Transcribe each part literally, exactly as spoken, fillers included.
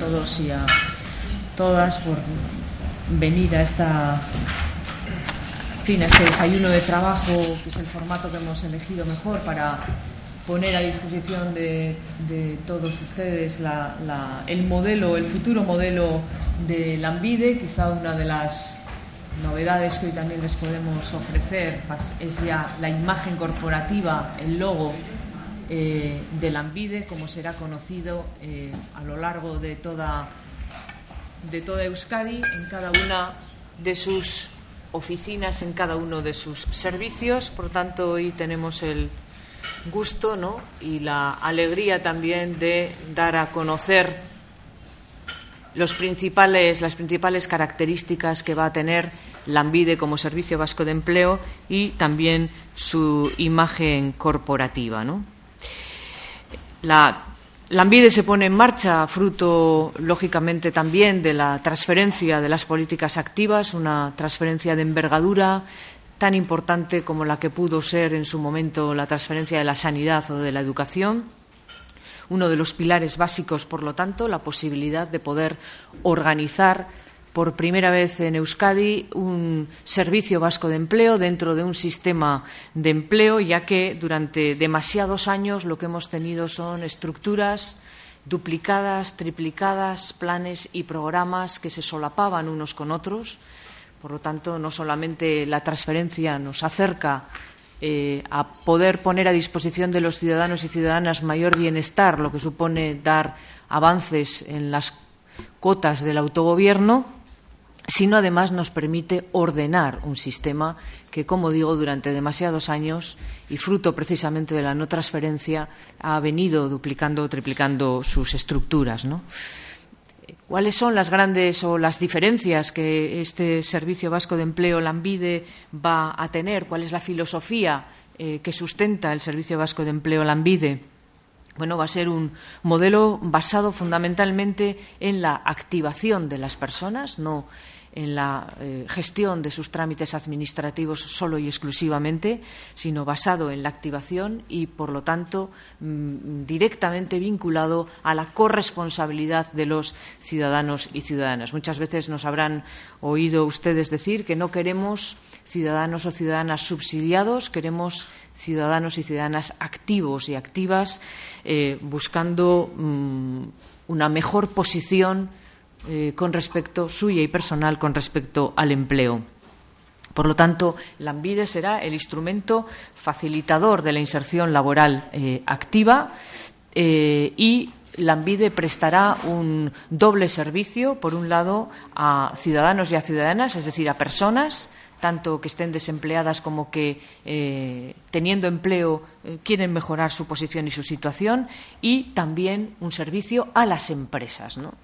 todos y a todas por venir a esta, en fin, a este desayuno de trabajo, que es el formato que hemos elegido mejor para poner a disposición de, de todos ustedes la, la, el modelo, el futuro modelo de Lanbide. Quizá una de las novedades que hoy también les podemos ofrecer es ya la imagen corporativa, el logo eh, de Lanbide, como será conocido eh, a lo largo de toda, de toda Euskadi, en cada una de sus oficinas, en cada uno de sus servicios. Por tanto, hoy tenemos el gusto, ¿no?, y la alegría también de dar a conocer los principales, las principales características que va a tener Lanbide como Servicio Vasco de Empleo y también su imagen corporativa, ¿no? La Lanbide se pone en marcha fruto, lógicamente, también de la transferencia de las políticas activas, una transferencia de envergadura tan importante como la que pudo ser en su momento la transferencia de la sanidad o de la educación. Uno de los pilares básicos, por lo tanto, la posibilidad de poder organizar por primera vez en Euskadi un servicio vasco de empleo dentro de un sistema de empleo, ya que durante demasiados años lo que hemos tenido son estructuras duplicadas, triplicadas, planes y programas que se solapaban unos con otros. Por lo tanto, no solamente la transferencia nos acerca eh, a poder poner a disposición de los ciudadanos y ciudadanas mayor bienestar, lo que supone dar avances en las cuotas del autogobierno, sino además nos permite ordenar un sistema que, como digo, durante demasiados años y fruto precisamente de la no transferencia ha venido duplicando o triplicando sus estructuras, ¿no? ¿Cuáles son las grandes o las diferencias que este Servicio Vasco de Empleo Lanbide va a tener? ¿Cuál es la filosofía eh, que sustenta el Servicio Vasco de Empleo Lanbide? Bueno, va a ser un modelo basado fundamentalmente en la activación de las personas, no en la eh, gestión de sus trámites administrativos solo y exclusivamente, sino basado en la activación y, por lo tanto, mmm, directamente vinculado a la corresponsabilidad de los ciudadanos y ciudadanas. Muchas veces nos habrán oído ustedes decir que no queremos ciudadanos o ciudadanas subsidiados, queremos ciudadanos y ciudadanas activos y activas, eh, buscando mmm, una mejor posición Eh, con respecto suya y personal con respecto al empleo. Por lo tanto, Lanbide será el instrumento facilitador de la inserción laboral eh, activa eh, y Lanbide prestará un doble servicio, por un lado, a ciudadanos y a ciudadanas, es decir, a personas, tanto que estén desempleadas como que, eh, teniendo empleo, eh, quieren mejorar su posición y su situación, y también un servicio a las empresas, ¿no?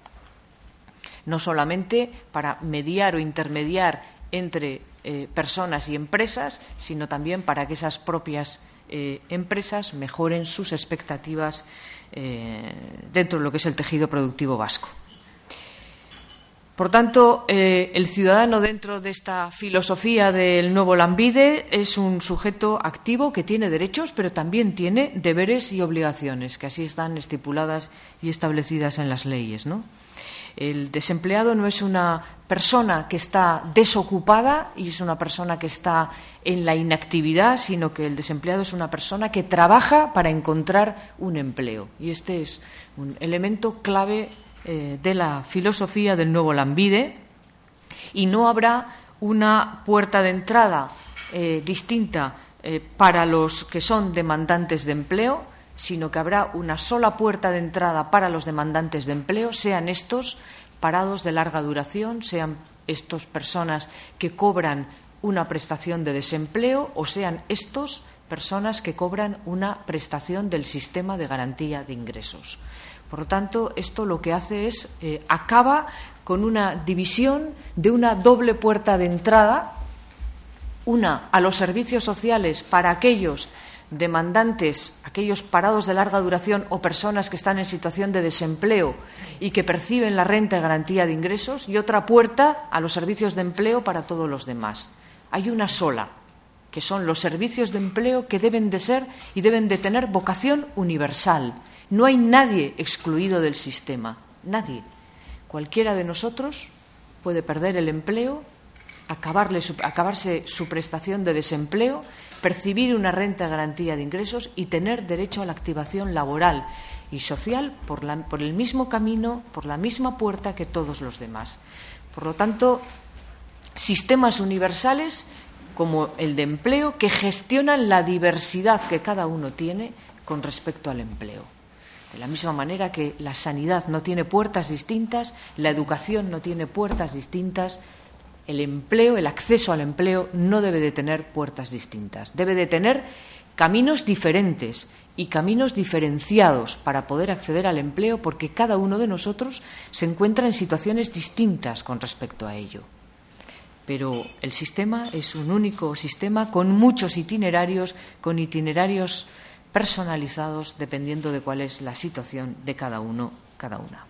No solamente para mediar o intermediar entre eh, personas y empresas, sino también para que esas propias eh, empresas mejoren sus expectativas eh, dentro de lo que es el tejido productivo vasco. Por tanto, eh, el ciudadano dentro de esta filosofía del nuevo Lanbide es un sujeto activo que tiene derechos, pero también tiene deberes y obligaciones, que así están estipuladas y establecidas en las leyes, ¿no? El desempleado no es una persona que está desocupada y es una persona que está en la inactividad, sino que el desempleado es una persona que trabaja para encontrar un empleo. Y este es un elemento clave eh, de la filosofía del nuevo Lanbide. Y no habrá una puerta de entrada eh, distinta eh, para los que son demandantes de empleo, sino que habrá una sola puerta de entrada para los demandantes de empleo, sean estos parados de larga duración, sean estos personas que cobran una prestación de desempleo o sean estos personas que cobran una prestación del sistema de garantía de ingresos. Por lo tanto, esto lo que hace es eh, acaba con una división de una doble puerta de entrada, una a los servicios sociales para aquellos demandantes, aquellos parados de larga duración o personas que están en situación de desempleo y que perciben la renta de garantía de ingresos, y otra puerta a los servicios de empleo para todos los demás. Hay una sola, que son los servicios de empleo que deben de ser y deben de tener vocación universal. No hay nadie excluido del sistema, nadie. cualquiera de nosotros puede perder el empleo, acabarle su, acabarse su prestación de desempleo, percibir una renta de garantía de ingresos y tener derecho a la activación laboral y social por, la, por el mismo camino, por la misma puerta que todos los demás. Por lo tanto, sistemas universales como el de empleo que gestionan la diversidad que cada uno tiene con respecto al empleo. De la misma manera que la sanidad no tiene puertas distintas, la educación no tiene puertas distintas, el empleo, el acceso al empleo no debe de tener puertas distintas, debe de tener caminos diferentes y caminos diferenciados para poder acceder al empleo, porque cada uno de nosotros se encuentra en situaciones distintas con respecto a ello. Pero el sistema es un único sistema con muchos itinerarios, con itinerarios personalizados dependiendo de cuál es la situación de cada uno, cada una.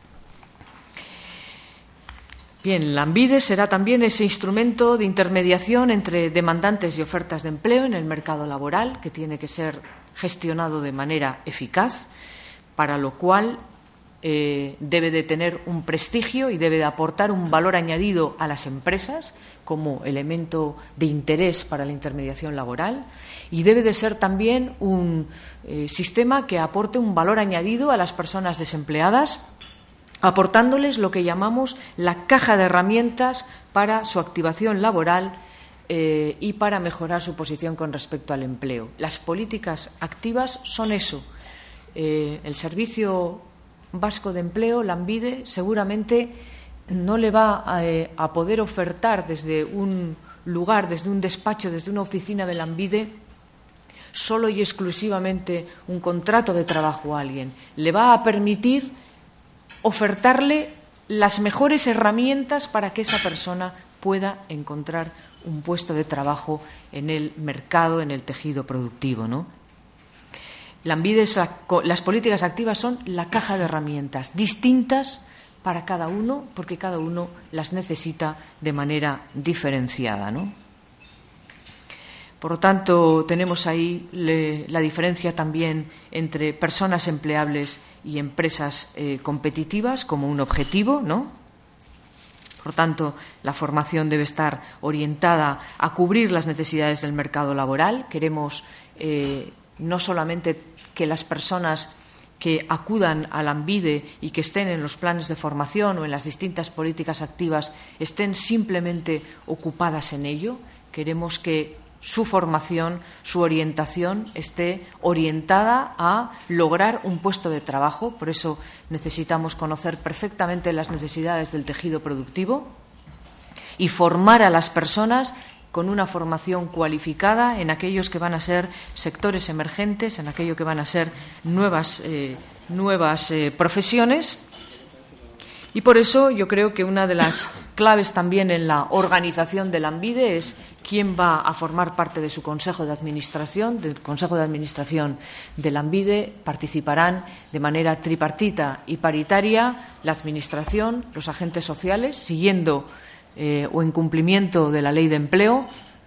Bien, Lanbide será también ese instrumento de intermediación entre demandantes y ofertas de empleo en el mercado laboral, que tiene que ser gestionado de manera eficaz, para lo cual eh, debe de tener un prestigio y debe de aportar un valor añadido a las empresas como elemento de interés para la intermediación laboral, y debe de ser también un eh, sistema que aporte un valor añadido a las personas desempleadas, aportándoles lo que llamamos la caja de herramientas para su activación laboral eh, y para mejorar su posición con respecto al empleo. Las políticas activas son eso. Eh, el Servicio Vasco de Empleo, Lanbide, seguramente no le va a, eh, a poder ofertar desde un lugar, desde un despacho, desde una oficina de Lanbide, solo y exclusivamente un contrato de trabajo a alguien. Le va a permitir ofertarle las mejores herramientas para que esa persona pueda encontrar un puesto de trabajo en el mercado, en el tejido productivo, ¿no? Lanbide, las políticas activas son la caja de herramientas distintas para cada uno, porque cada uno las necesita de manera diferenciada, ¿no? Por lo tanto, tenemos ahí le, la diferencia también entre personas empleables y empresas eh, competitivas como un objetivo, ¿no? Por lo tanto, la formación debe estar orientada a cubrir las necesidades del mercado laboral. Queremos eh, no solamente que las personas que acudan a Lanbide y que estén en los planes de formación o en las distintas políticas activas estén simplemente ocupadas en ello. Queremos que su formación, su orientación esté orientada a lograr un puesto de trabajo. Por eso necesitamos conocer perfectamente las necesidades del tejido productivo y formar a las personas con una formación cualificada en aquellos que van a ser sectores emergentes, en aquello que van a ser nuevas, eh, nuevas eh, profesiones. Y por eso yo creo que una de las claves también en la organización de Lanbide es quién va a formar parte de su Consejo de Administración. Del Consejo de Administración de Lanbide participarán de manera tripartita y paritaria la Administración, los agentes sociales, siguiendo eh, o en cumplimiento de la Ley de Empleo,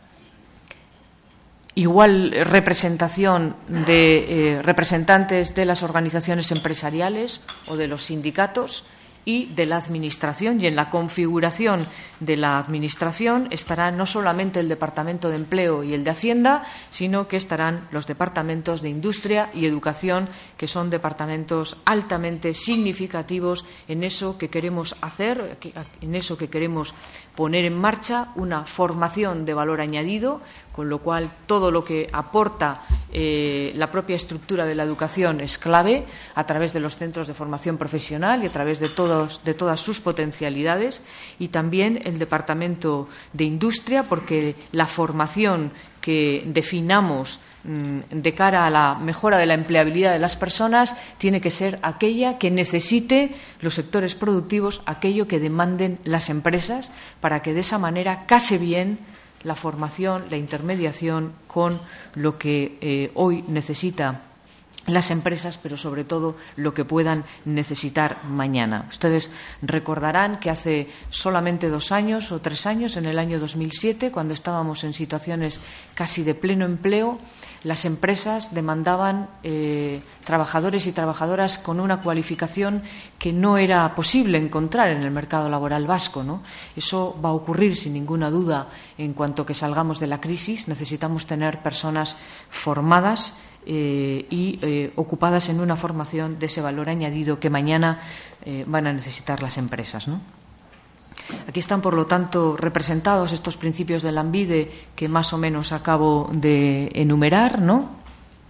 igual representación de eh, representantes de las organizaciones empresariales o de los sindicatos y de la Administración, y en la configuración de la Administración estará no solamente el Departamento de Empleo y el de Hacienda, sino que estarán los departamentos de Industria y Educación, que son departamentos altamente significativos en eso que queremos hacer, en eso que queremos poner en marcha, una formación de valor añadido, con lo cual todo lo que aporta eh, la propia estructura de la educación es clave a través de los centros de formación profesional y a través de, todos, de todas sus potencialidades, y también el Departamento de Industria, porque la formación que definamos mmm, de cara a la mejora de la empleabilidad de las personas tiene que ser aquella que necesite los sectores productivos, aquello que demanden las empresas, para que de esa manera case bien la formación, la intermediación con lo que eh, hoy necesita las empresas, pero sobre todo lo que puedan necesitar mañana. Ustedes recordarán que hace solamente dos años o tres años, en el año dos mil siete, cuando estábamos en situaciones casi de pleno empleo, las empresas demandaban eh, trabajadores y trabajadoras con una cualificación que no era posible encontrar en el mercado laboral vasco, ¿no? Eso va a ocurrir sin ninguna duda en cuanto que salgamos de la crisis. Necesitamos tener personas formadas Eh, y eh, ocupadas en una formación de ese valor añadido que mañana eh, van a necesitar las empresas, ¿no? Aquí están, por lo tanto, representados estos principios de Lanbide que más o menos acabo de enumerar, ¿no?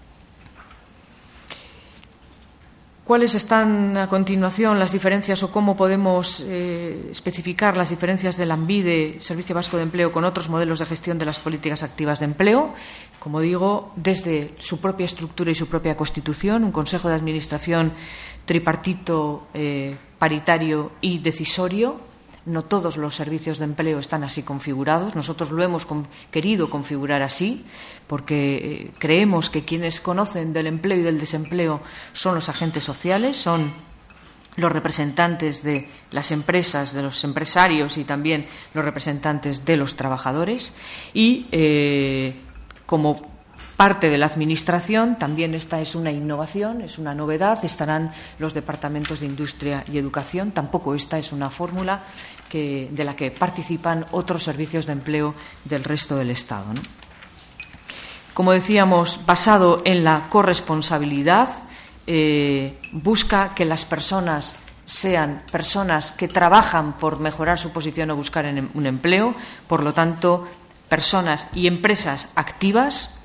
¿Cuáles están a continuación las diferencias o cómo podemos eh, especificar las diferencias de Lanbide, Servicio Vasco de Empleo, con otros modelos de gestión de las políticas activas de empleo? Como digo, desde su propia estructura y su propia constitución, un consejo de administración tripartito, eh, paritario y decisorio. No todos los servicios de empleo están así configurados. Nosotros lo hemos con, querido configurar así porque eh, creemos que quienes conocen del empleo y del desempleo son los agentes sociales, son los representantes de las empresas, de los empresarios y también los representantes de los trabajadores. Y eh, como parte de la Administración, también esta es una innovación, es una novedad, estarán los departamentos de Industria y Educación. Tampoco esta es una fórmula que, de la que participan otros servicios de empleo del resto del Estado, ¿no? Como decíamos, basado en la corresponsabilidad, eh, busca que las personas sean personas que trabajan por mejorar su posición o buscar en un empleo, por lo tanto, personas y empresas activas,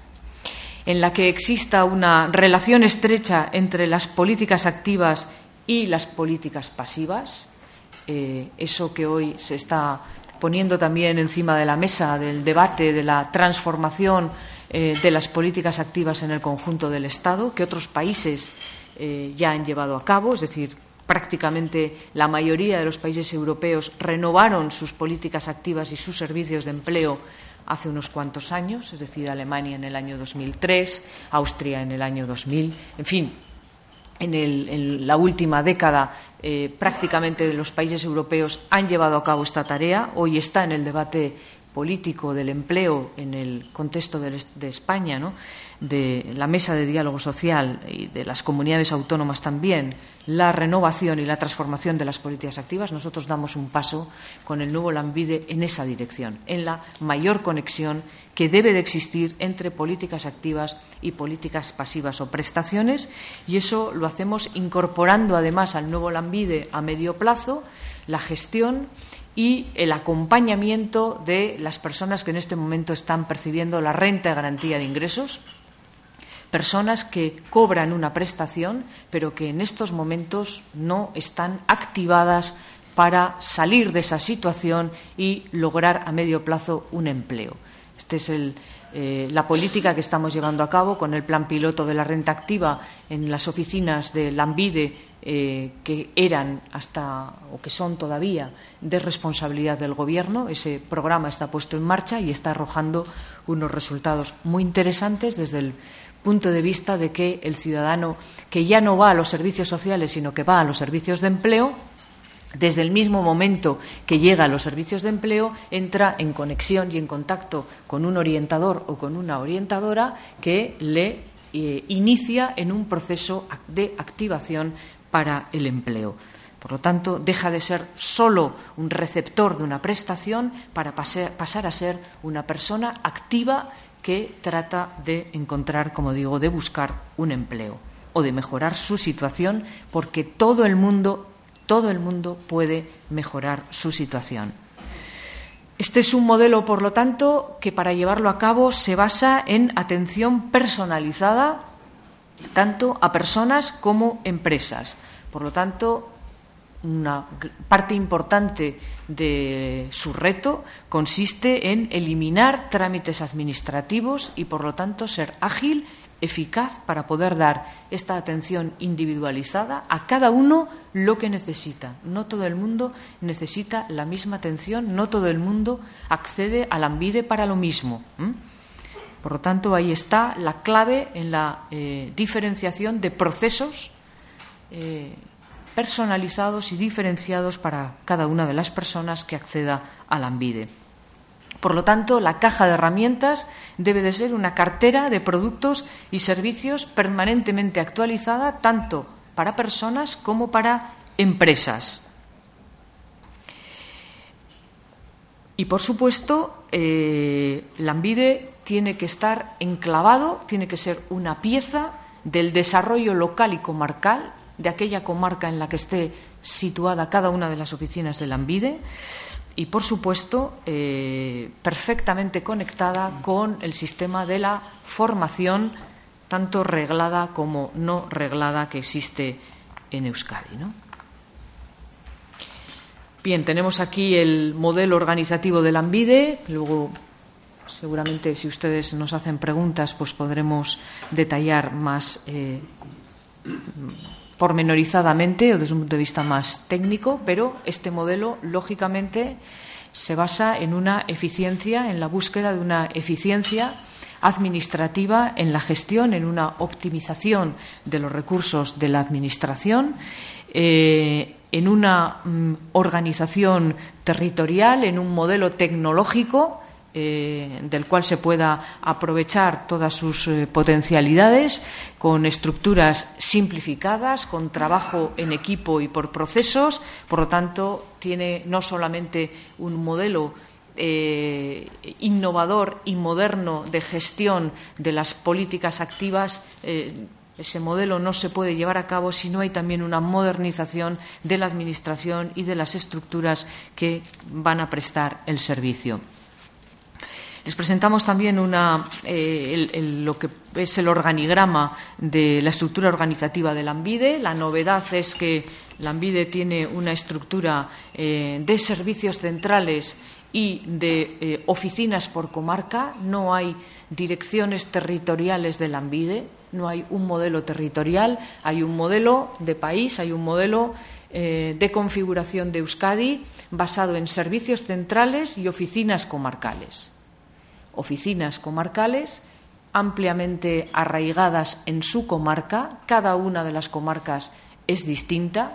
en la que exista una relación estrecha entre las políticas activas y las políticas pasivas. Eh, eso que hoy se está poniendo también encima de la mesa del debate de la transformación eh, de las políticas activas en el conjunto del Estado, que otros países eh, ya han llevado a cabo, es decir, prácticamente la mayoría de los países europeos renovaron sus políticas activas y sus servicios de empleo hace unos cuantos años, es decir, Alemania en el año dos mil tres, Austria en el año dos mil, en fin, en, el, en la última década eh, prácticamente los países europeos han llevado a cabo esta tarea. Hoy está en el debate político del empleo en el contexto de, de España, ¿no?, de la mesa de diálogo social y de las comunidades autónomas también, la renovación y la transformación de las políticas activas. Nosotros damos un paso con el nuevo Lanbide en esa dirección, en la mayor conexión que debe de existir entre políticas activas y políticas pasivas o prestaciones, y eso lo hacemos incorporando además al nuevo Lanbide a medio plazo la gestión y el acompañamiento de las personas que en este momento están percibiendo la renta de garantía de ingresos, personas que cobran una prestación, pero que en estos momentos no están activadas para salir de esa situación y lograr a medio plazo un empleo. Esta es el, eh, la política que estamos llevando a cabo con el plan piloto de la renta activa en las oficinas de Lanbide, eh, que eran hasta o que son todavía de responsabilidad del Gobierno. Ese programa está puesto en marcha y está arrojando unos resultados muy interesantes desde el punto de vista de que el ciudadano que ya no va a los servicios sociales, sino que va a los servicios de empleo, desde el mismo momento que llega a los servicios de empleo, entra en conexión y en contacto con un orientador o con una orientadora que le eh, inicia en un proceso de activación para el empleo. Por lo tanto, deja de ser solo un receptor de una prestación para pasar, pasar a ser una persona activa que trata de encontrar, como digo, de buscar un empleo o de mejorar su situación, porque todo el mundo, todo el mundo puede mejorar su situación. Este es un modelo, por lo tanto, que para llevarlo a cabo se basa en atención personalizada tanto a personas como empresas. Por lo tanto, una parte importante de su reto consiste en eliminar trámites administrativos y, por lo tanto, ser ágil, eficaz para poder dar esta atención individualizada a cada uno lo que necesita. No todo el mundo necesita la misma atención, no todo el mundo accede a Lanbide para lo mismo. ¿Mm? Por lo tanto, ahí está la clave en la eh, diferenciación de procesos eh, personalizados y diferenciados para cada una de las personas que acceda a Lanbide. Por lo tanto, la caja de herramientas debe de ser una cartera de productos y servicios permanentemente actualizada, tanto para personas como para empresas. Y, por supuesto, eh, Lanbide tiene que estar enclavado, tiene que ser una pieza del desarrollo local y comarcal de aquella comarca en la que esté situada cada una de las oficinas de Lanbide y, por supuesto, eh, perfectamente conectada con el sistema de la formación, tanto reglada como no reglada, que existe en Euskadi, ¿no? Bien, tenemos aquí el modelo organizativo de Lanbide. Luego, seguramente, si ustedes nos hacen preguntas, pues podremos detallar más eh, pormenorizadamente o desde un punto de vista más técnico, pero este modelo, lógicamente, se basa en una eficiencia, en la búsqueda de una eficiencia administrativa en la gestión, en una optimización de los recursos de la Administración, eh, en una mm, organización territorial, en un modelo tecnológico eh, del cual se pueda aprovechar todas sus eh, potencialidades, con estructuras simplificadas, con trabajo en equipo y por procesos. Por lo tanto, tiene no solamente un modelo eh, innovador y moderno de gestión de las políticas activas. eh, Ese modelo no se puede llevar a cabo si no hay también una modernización de la Administración y de las estructuras que van a prestar el servicio. Les presentamos también una, eh, el, el, lo que es el organigrama de la estructura organizativa de Lanbide. La novedad es que Lanbide tiene una estructura eh, de servicios centrales y de eh, oficinas por comarca. No hay direcciones territoriales de Lanbide. No hay un modelo territorial, hay un modelo de país, hay un modelo eh, de configuración de Euskadi basado en servicios centrales y oficinas comarcales. Oficinas comarcales ampliamente arraigadas en su comarca. Cada una de las comarcas es distinta.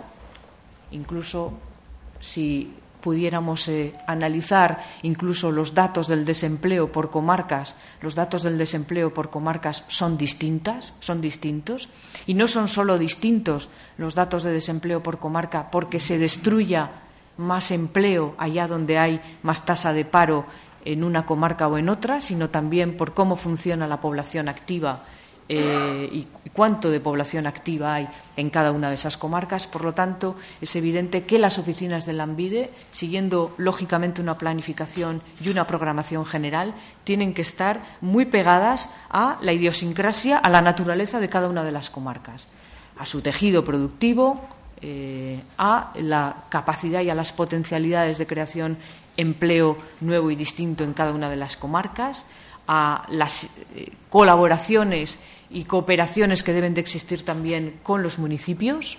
Incluso si pudiéramos eh, analizar incluso los datos del desempleo por comarcas, los datos del desempleo por comarcas son distintas, son distintos, y no son solo distintos los datos de desempleo por comarca porque se destruya más empleo allá donde hay más tasa de paro en una comarca o en otra, sino también por cómo funciona la población activa Eh, y cuánto de población activa hay en cada una de esas comarcas. Por lo tanto, es evidente que las oficinas de Lanbide, siguiendo lógicamente una planificación y una programación general, tienen que estar muy pegadas a la idiosincrasia, a la naturaleza de cada una de las comarcas, a su tejido productivo, eh, a la capacidad y a las potencialidades de creación empleo nuevo y distinto en cada una de las comarcas, a las eh, colaboraciones y cooperaciones que deben de existir también con los municipios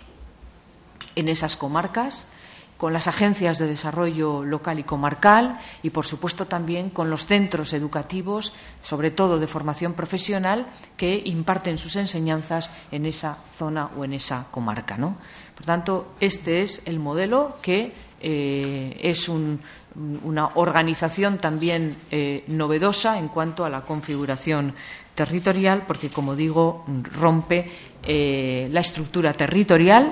en esas comarcas, con las agencias de desarrollo local y comarcal y, por supuesto, también con los centros educativos, sobre todo de formación profesional, que imparten sus enseñanzas en esa zona o en esa comarca, ¿no? Por tanto, este es el modelo que eh, es un una organización también eh, novedosa en cuanto a la configuración territorial, porque, como digo, rompe eh, la estructura territorial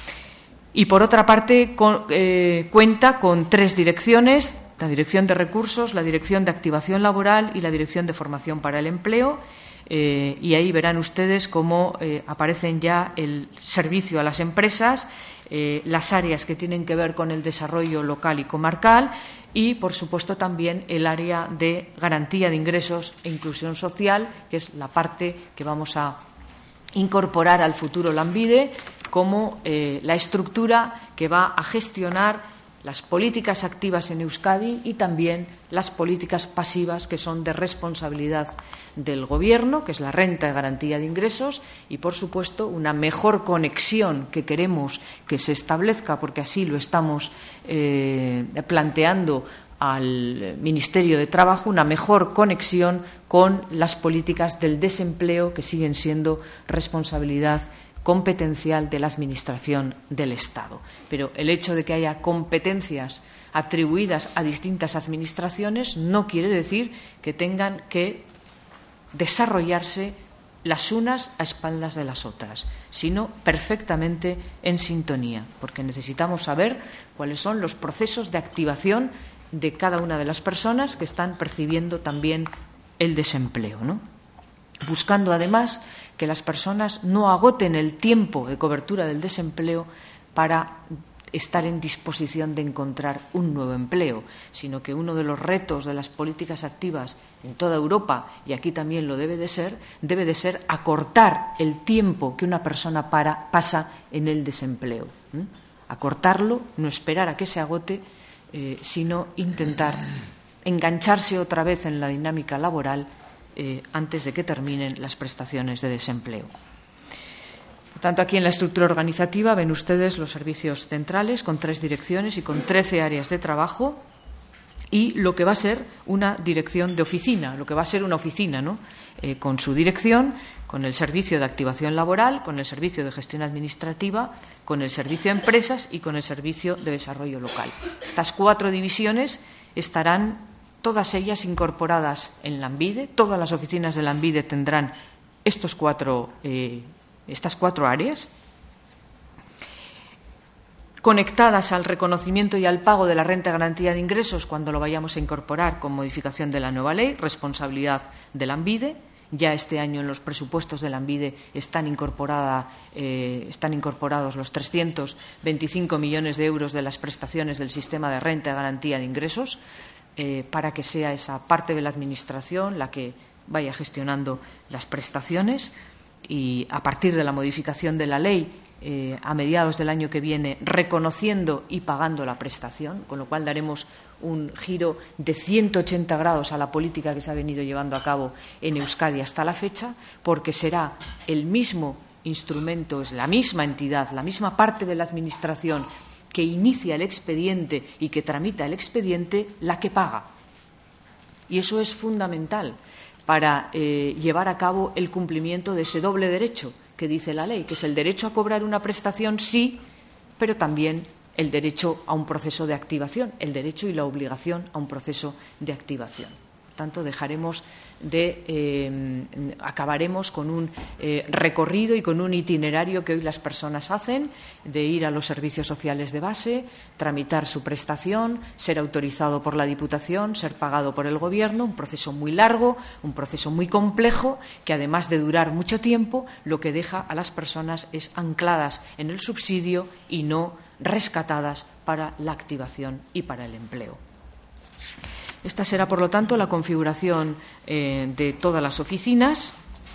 y, por otra parte, con, eh, cuenta con tres direcciones: la Dirección de Recursos, la Dirección de Activación Laboral y la Dirección de Formación para el Empleo. Eh, y ahí verán ustedes cómo eh, aparecen ya el servicio a las empresas, eh, las áreas que tienen que ver con el desarrollo local y comarcal y, por supuesto, también el área de garantía de ingresos e inclusión social, que es la parte que vamos a incorporar al futuro Lanbide como eh, la estructura que va a gestionar las políticas activas en Euskadi y también las políticas pasivas, que son de responsabilidad del Gobierno, que es la renta de garantía de ingresos y, por supuesto, una mejor conexión que queremos que se establezca, porque así lo estamos eh, planteando al Ministerio de Trabajo una mejor conexión con las políticas del desempleo, que siguen siendo responsabilidad competencial de la Administración del Estado. Pero el hecho de que haya competencias atribuidas a distintas administraciones no quiere decir que tengan que desarrollarse las unas a espaldas de las otras, sino perfectamente en sintonía, porque necesitamos saber cuáles son los procesos de activación de cada una de las personas que están percibiendo también el desempleo, ¿no? Buscando además que las personas no agoten el tiempo de cobertura del desempleo para estar en disposición de encontrar un nuevo empleo, sino que uno de los retos de las políticas activas en toda Europa, y aquí también lo debe de ser, debe de ser acortar el tiempo que una persona para, pasa en el desempleo. ¿eh? Acortarlo, no esperar a que se agote, eh, sino intentar engancharse otra vez en la dinámica laboral eh, antes de que terminen las prestaciones de desempleo. Por tanto, aquí en la estructura organizativa ven ustedes los servicios centrales con tres direcciones y con trece áreas de trabajo, y lo que va a ser una dirección de oficina, lo que va a ser una oficina, ¿no? Eh, con su dirección, con el servicio de activación laboral, con el servicio de gestión administrativa, con el servicio de empresas y con el servicio de desarrollo local. Estas cuatro divisiones estarán todas ellas incorporadas en Lanbide. Todas las oficinas de Lanbide tendrán estos cuatro, eh, estas cuatro áreas, conectadas al reconocimiento y al pago de la renta de garantía de ingresos cuando lo vayamos a incorporar con modificación de la nueva ley, responsabilidad de Lanbide. Ya este año en los presupuestos de Lanbide están, incorporada, eh, están incorporados los trescientos veinticinco millones de euros de las prestaciones del sistema de renta de garantía de ingresos, eh, para que sea esa parte de la Administración la que vaya gestionando las prestaciones, y a partir de la modificación de la ley, eh, a mediados del año que viene, reconociendo y pagando la prestación, con lo cual daremos un giro de ciento ochenta grados a la política que se ha venido llevando a cabo en Euskadi hasta la fecha, porque será el mismo instrumento, es la misma entidad, la misma parte de la Administración que inicia el expediente y que tramita el expediente, la que paga. Y eso es fundamental para eh, llevar a cabo el cumplimiento de ese doble derecho que dice la ley, que es el derecho a cobrar una prestación, sí, pero también el derecho a un proceso de activación, el derecho y la obligación a un proceso de activación. Por tanto, dejaremos de, eh, acabaremos con un eh, recorrido y con un itinerario que hoy las personas hacen, de ir a los servicios sociales de base, tramitar su prestación, ser autorizado por la Diputación, ser pagado por el Gobierno, un proceso muy largo, un proceso muy complejo, que además de durar mucho tiempo, lo que deja a las personas es ancladas en el subsidio y no rescatadas para la activación y para el empleo. Esta será, por lo tanto, la configuración eh, de todas las oficinas.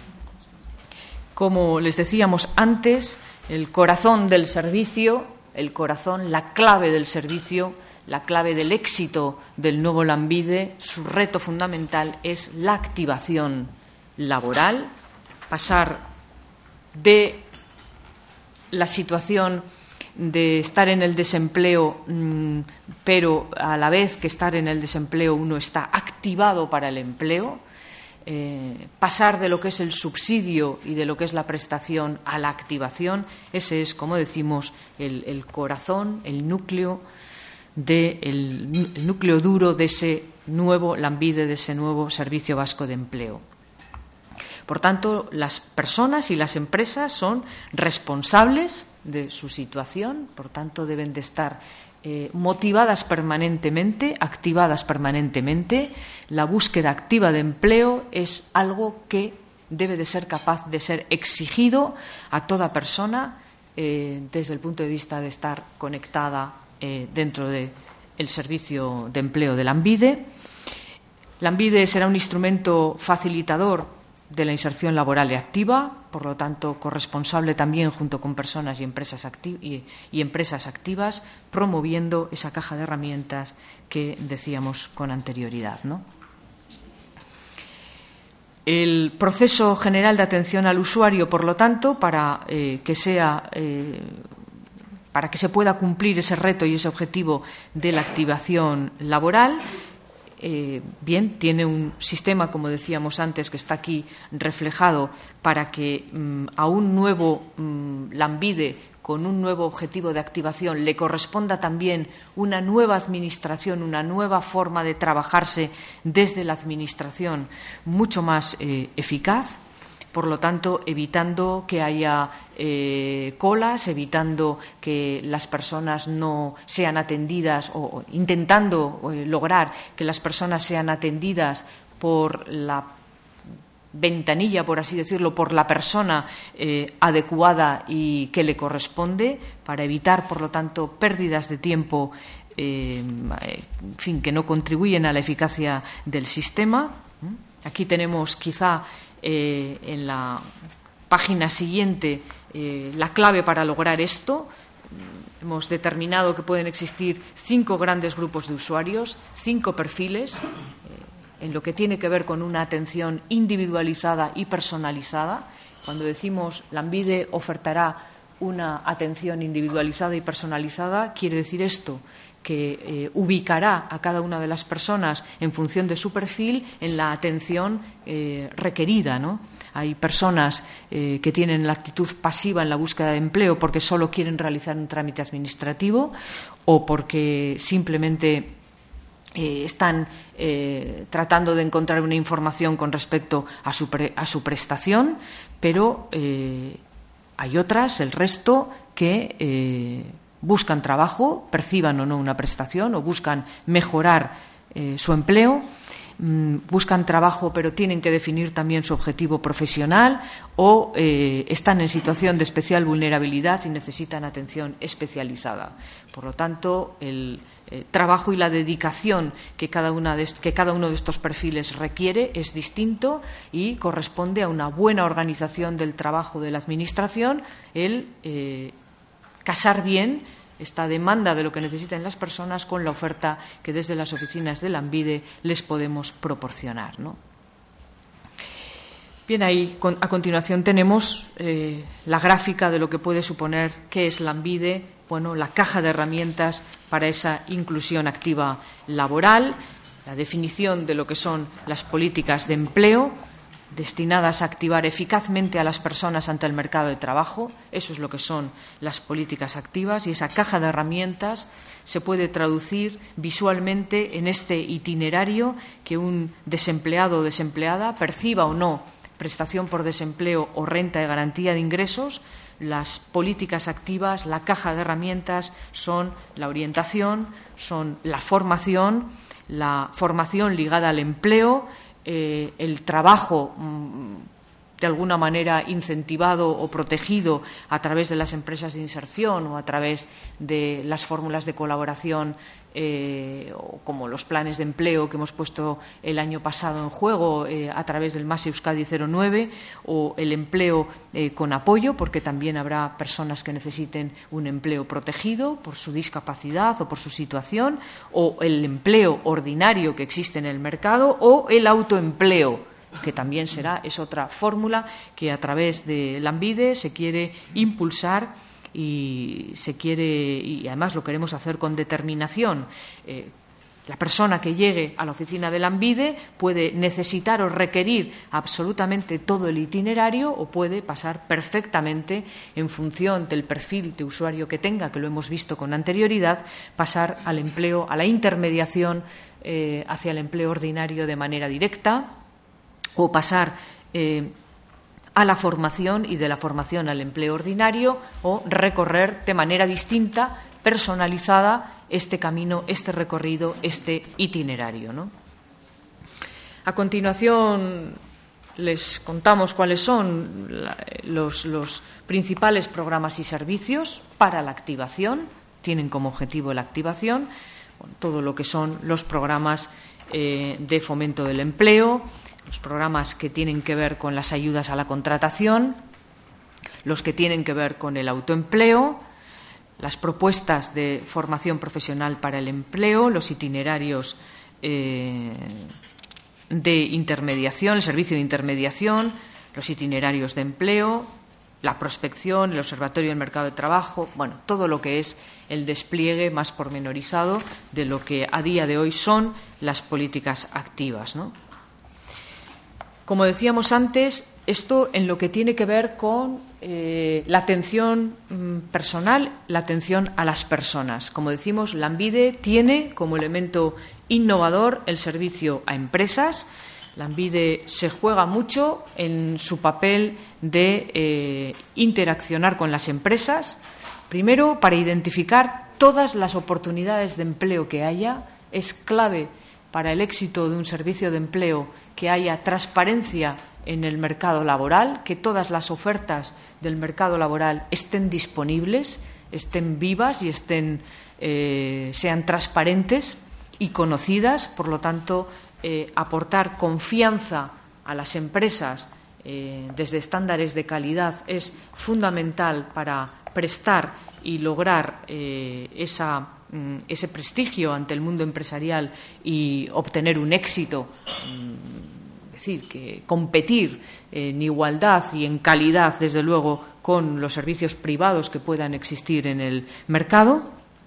Como les decíamos antes, el corazón del servicio, el corazón, la clave del servicio, la clave del éxito del nuevo Lanbide, su reto fundamental es la activación laboral, pasar de la situación de estar en el desempleo, pero a la vez que estar en el desempleo uno está activado para el empleo, eh, pasar de lo que es el subsidio y de lo que es la prestación a la activación. Ese es, como decimos, el, el corazón, el núcleo, de el, el núcleo duro de ese nuevo Lanbide, de ese nuevo Servicio Vasco de Empleo. Por tanto, las personas y las empresas son responsables de su situación, por tanto deben de estar eh, motivadas permanentemente, activadas permanentemente. La búsqueda activa de empleo es algo que debe de ser capaz de ser exigido a toda persona eh, desde el punto de vista de estar conectada eh, dentro del servicio de empleo de Lanbide. Lanbide será un instrumento facilitador de la inserción laboral y activa, por lo tanto, corresponsable también junto con personas y empresas, acti- y, y empresas activas, promoviendo esa caja de herramientas que decíamos con anterioridad, ¿no? El proceso general de atención al usuario, por lo tanto, para eh, que sea eh, para que se pueda cumplir ese reto y ese objetivo de la activación laboral. Eh, bien, tiene un sistema, como decíamos antes, que está aquí reflejado para que mm, a un nuevo mm, Lanbide, con un nuevo objetivo de activación, le corresponda también una nueva administración, una nueva forma de trabajarse desde la administración mucho más eh, eficaz. Por lo tanto, evitando que haya eh, colas, evitando que las personas no sean atendidas o intentando eh, lograr que las personas sean atendidas por la ventanilla, por así decirlo, por la persona eh, adecuada y que le corresponde, para evitar, por lo tanto, pérdidas de tiempo eh, en fin, que no contribuyen a la eficacia del sistema. Aquí tenemos quizá Eh, en la página siguiente eh, la clave para lograr esto. Hemos determinado que pueden existir cinco grandes grupos de usuarios, cinco perfiles, eh, en lo que tiene que ver con una atención individualizada y personalizada. Cuando decimos Lanbide ofertará una atención individualizada y personalizada, quiere decir esto, que eh, ubicará a cada una de las personas en función de su perfil en la atención eh, requerida, ¿no? Hay personas eh, que tienen la actitud pasiva en la búsqueda de empleo porque solo quieren realizar un trámite administrativo o porque simplemente eh, están eh, tratando de encontrar una información con respecto a su, pre, a su prestación, pero eh, hay otras, el resto, que eh, buscan trabajo, perciban o no una prestación, o buscan mejorar eh, su empleo, mmm, buscan trabajo pero tienen que definir también su objetivo profesional o eh, están en situación de especial vulnerabilidad y necesitan atención especializada. Por lo tanto, el eh, trabajo y la dedicación que cada, una de que cada uno de estos perfiles requiere es distinto y corresponde a una buena organización del trabajo de la Administración el eh, casar bien esta demanda de lo que necesitan las personas con la oferta que desde las oficinas de Lanbide les podemos proporcionar, ¿no? Bien, ahí a continuación tenemos eh, la gráfica de lo que puede suponer qué es Lanbide, bueno, la caja de herramientas para esa inclusión activa laboral, la definición de lo que son las políticas de empleo destinadas a activar eficazmente a las personas ante el mercado de trabajo. Eso es lo que son las políticas activas, y esa caja de herramientas se puede traducir visualmente en este itinerario que un desempleado o desempleada, perciba o no prestación por desempleo o renta de garantía de ingresos. Las políticas activas, la caja de herramientas, son la orientación, son la formación, la formación ligada al empleo, Eh, el trabajo mm, de alguna manera incentivado o protegido a través de las empresas de inserción o a través de las fórmulas de colaboración eh, o como los planes de empleo que hemos puesto el año pasado en juego eh, a través del Más Euskadi cero nueve, o el empleo eh, con apoyo, porque también habrá personas que necesiten un empleo protegido por su discapacidad o por su situación, o el empleo ordinario que existe en el mercado, o el autoempleo, que también será, es otra fórmula que a través de Lanbide se quiere impulsar y se quiere, y además lo queremos hacer con determinación. Eh, la persona que llegue a la oficina de Lanbide puede necesitar o requerir absolutamente todo el itinerario, o puede pasar perfectamente, en función del perfil de usuario que tenga, que lo hemos visto con anterioridad, pasar al empleo, a la intermediación eh, hacia el empleo ordinario de manera directa, o pasar eh, a la formación y de la formación al empleo ordinario, o recorrer de manera distinta, personalizada, este camino, este recorrido, este itinerario, ¿no? A continuación les contamos cuáles son los, los principales programas y servicios para la activación. Tienen como objetivo la activación, bueno, todo lo que son los programas eh, de fomento del empleo, los programas que tienen que ver con las ayudas a la contratación, los que tienen que ver con el autoempleo, las propuestas de formación profesional para el empleo, los itinerarios eh, de intermediación, el servicio de intermediación, los itinerarios de empleo, la prospección, el observatorio del mercado de trabajo, bueno, todo lo que es el despliegue más pormenorizado de lo que a día de hoy son las políticas activas, ¿no? Como decíamos antes, esto en lo que tiene que ver con eh, la atención mm, personal, la atención a las personas. Como decimos, Lanbide tiene como elemento innovador el servicio a empresas. Lanbide se juega mucho en su papel de eh, interaccionar con las empresas, primero para identificar todas las oportunidades de empleo que haya. Es clave para el éxito de un servicio de empleo que haya transparencia en el mercado laboral, que todas las ofertas del mercado laboral estén disponibles, estén vivas y estén, eh, sean transparentes y conocidas. Por lo tanto, eh, aportar confianza a las empresas eh, desde estándares de calidad es fundamental para prestar y lograr eh, esa, mm, ese prestigio ante el mundo empresarial y obtener un éxito. Mm, Es decir, que competir en igualdad y en calidad, desde luego, con los servicios privados que puedan existir en el mercado.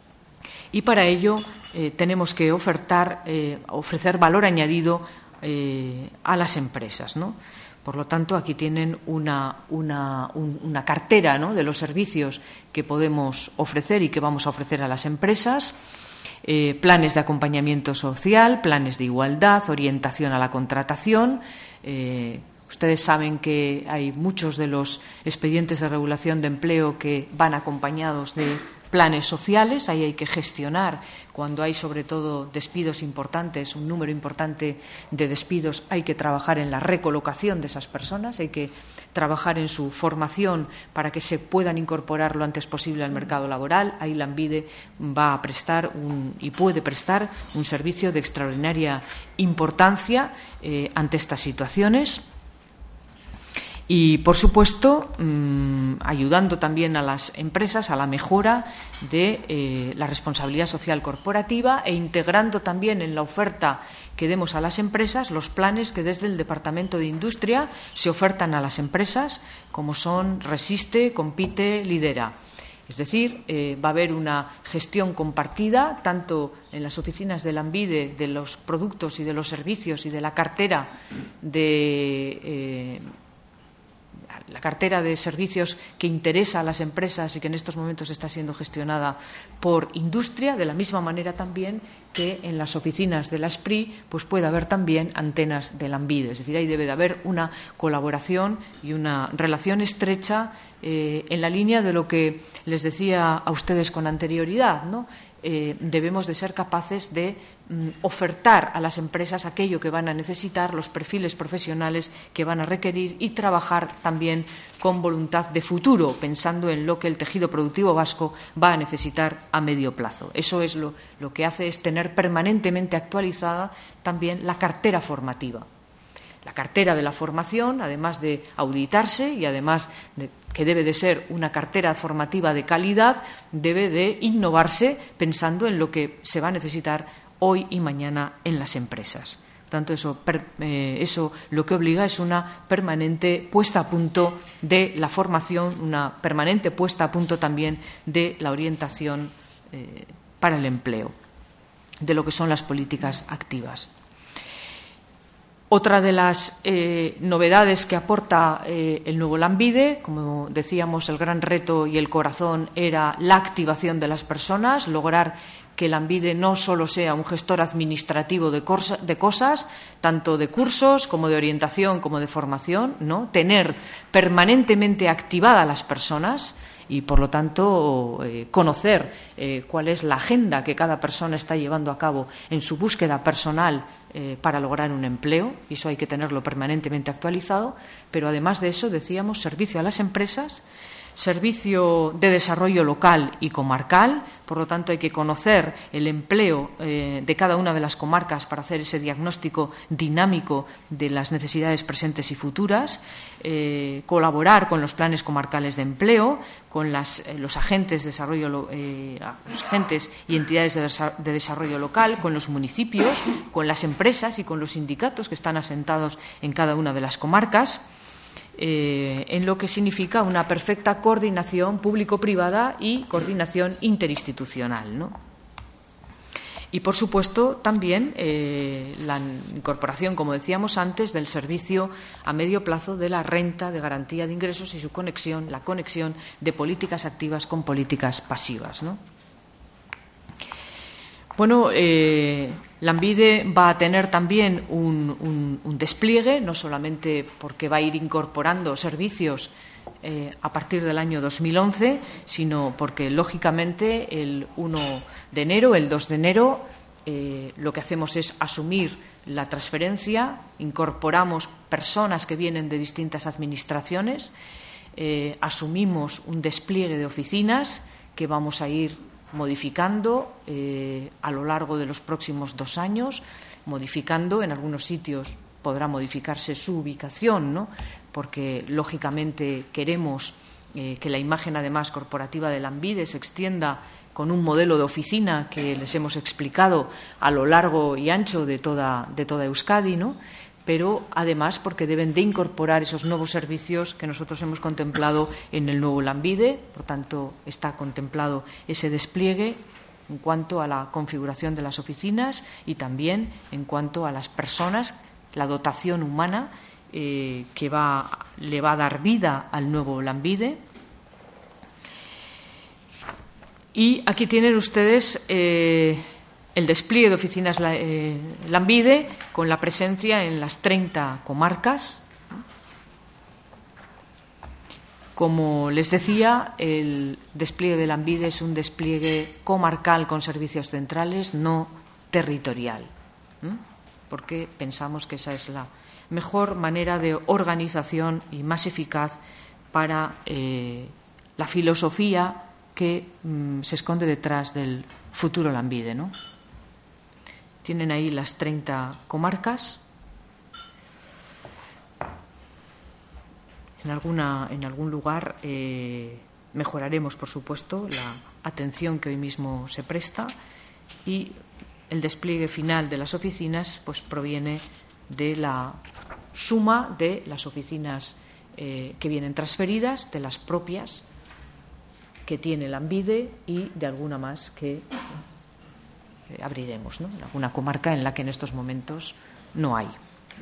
Y para ello eh, tenemos que ofertar, eh, ofrecer valor añadido eh, a las empresas, ¿no? Por lo tanto, aquí tienen una, una, un, una cartera, ¿no?, de los servicios que podemos ofrecer y que vamos a ofrecer a las empresas. Eh, planes de acompañamiento social, planes de igualdad, orientación a la contratación. Eh, ustedes saben que hay muchos de los expedientes de regulación de empleo que van acompañados de planes sociales. Ahí hay que gestionar cuando hay, sobre todo, despidos importantes, un número importante de despidos. Hay que trabajar en la recolocación de esas personas, hay que trabajar en su formación para que se puedan incorporar lo antes posible al mercado laboral. Ahí Lanbide va a prestar un, y puede prestar un servicio de extraordinaria importancia eh, ante estas situaciones. Y, por supuesto, mmm, ayudando también a las empresas a la mejora de eh, la responsabilidad social corporativa e integrando también en la oferta que demos a las empresas los planes que desde el Departamento de Industria se ofertan a las empresas, como son Resiste, Compite, Lidera. Es decir, eh, va a haber una gestión compartida tanto en las oficinas de Lanbide de los productos y de los servicios y de la cartera de eh, la cartera de servicios que interesa a las empresas y que en estos momentos está siendo gestionada por Industria, de la misma manera también que en las oficinas de la S P R I pues puede haber también antenas de Lanbide. Es decir, ahí debe de haber una colaboración y una relación estrecha eh, en la línea de lo que les decía a ustedes con anterioridad, ¿no? Eh, debemos de ser capaces de mm, ofertar a las empresas aquello que van a necesitar, los perfiles profesionales que van a requerir y trabajar también con voluntad de futuro, pensando en lo que el tejido productivo vasco va a necesitar a medio plazo. Eso es lo, lo que hace es tener permanentemente actualizada también la cartera formativa. La cartera de la formación, además de auditarse y además de que debe de ser una cartera formativa de calidad, debe de innovarse pensando en lo que se va a necesitar hoy y mañana en las empresas. Por tanto, eso, eh, eso lo que obliga es una permanente puesta a punto de la formación, una permanente puesta a punto también de la orientación eh, para el empleo, de lo que son las políticas activas. Otra de las eh, novedades que aporta eh, el nuevo Lanbide, como decíamos, el gran reto y el corazón era la activación de las personas, lograr que Lanbide no solo sea un gestor administrativo de, cosa, de cosas, tanto de cursos como de orientación como de formación, ¿no? Tener permanentemente activada a las personas y, por lo tanto, eh, conocer eh, cuál es la agenda que cada persona está llevando a cabo en su búsqueda personal Eh, para lograr un empleo, y eso hay que tenerlo permanentemente actualizado. Pero además de eso, decíamos, servicio a las empresas, servicio de desarrollo local y comarcal. Por lo tanto, hay que conocer el empleo eh, de cada una de las comarcas para hacer ese diagnóstico dinámico de las necesidades presentes y futuras, eh, colaborar con los planes comarcales de empleo, con las, eh, los agentes de desarrollo, eh, los agentes y entidades de, desa de desarrollo local, con los municipios, con las empresas y con los sindicatos que están asentados en cada una de las comarcas. eh, en lo que significa una perfecta coordinación público-privada y coordinación interinstitucional, ¿no? Y, por supuesto, también eh, la incorporación, como decíamos antes, del servicio a medio plazo de la renta de garantía de ingresos y su conexión, la conexión de políticas activas con políticas pasivas, ¿no? Bueno, eh, Lanbide va a tener también un, un, un despliegue, no solamente porque va a ir incorporando servicios Eh, a partir del año dos mil once, sino porque, lógicamente, el uno de enero, el dos de enero, eh, lo que hacemos es asumir la transferencia, incorporamos personas que vienen de distintas administraciones, eh, asumimos un despliegue de oficinas que vamos a ir modificando eh, a lo largo de los próximos dos años, modificando en algunos sitios. Podrá modificarse su ubicación, ¿no? Porque, lógicamente, queremos eh, que la imagen, además, corporativa de Lanbide se extienda con un modelo de oficina que les hemos explicado a lo largo y ancho de toda, de toda Euskadi, ¿no? Pero, además, porque deben de incorporar esos nuevos servicios que nosotros hemos contemplado en el nuevo Lanbide. Por tanto, está contemplado ese despliegue en cuanto a la configuración de las oficinas y también en cuanto a las personas, la dotación humana eh, que va, le va a dar vida al nuevo Lanbide. Y aquí tienen ustedes eh, el despliegue de oficinas eh, Lanbide con la presencia en las treinta comarcas. Como les decía, el despliegue de Lanbide es un despliegue comarcal con servicios centrales, no territorial, ¿eh? Porque pensamos que esa es la mejor manera de organización y más eficaz para eh, la filosofía que mm, se esconde detrás del futuro Lanbide, ¿no? Tienen ahí las treinta comarcas. En, alguna, en algún lugar eh, mejoraremos, por supuesto, la atención que hoy mismo se presta, y el despliegue final de las oficinas pues proviene de la suma de las oficinas eh, que vienen transferidas, de las propias que tiene Lanbide y de alguna más que eh, abriremos, ¿no? En alguna comarca en la que en estos momentos no hay.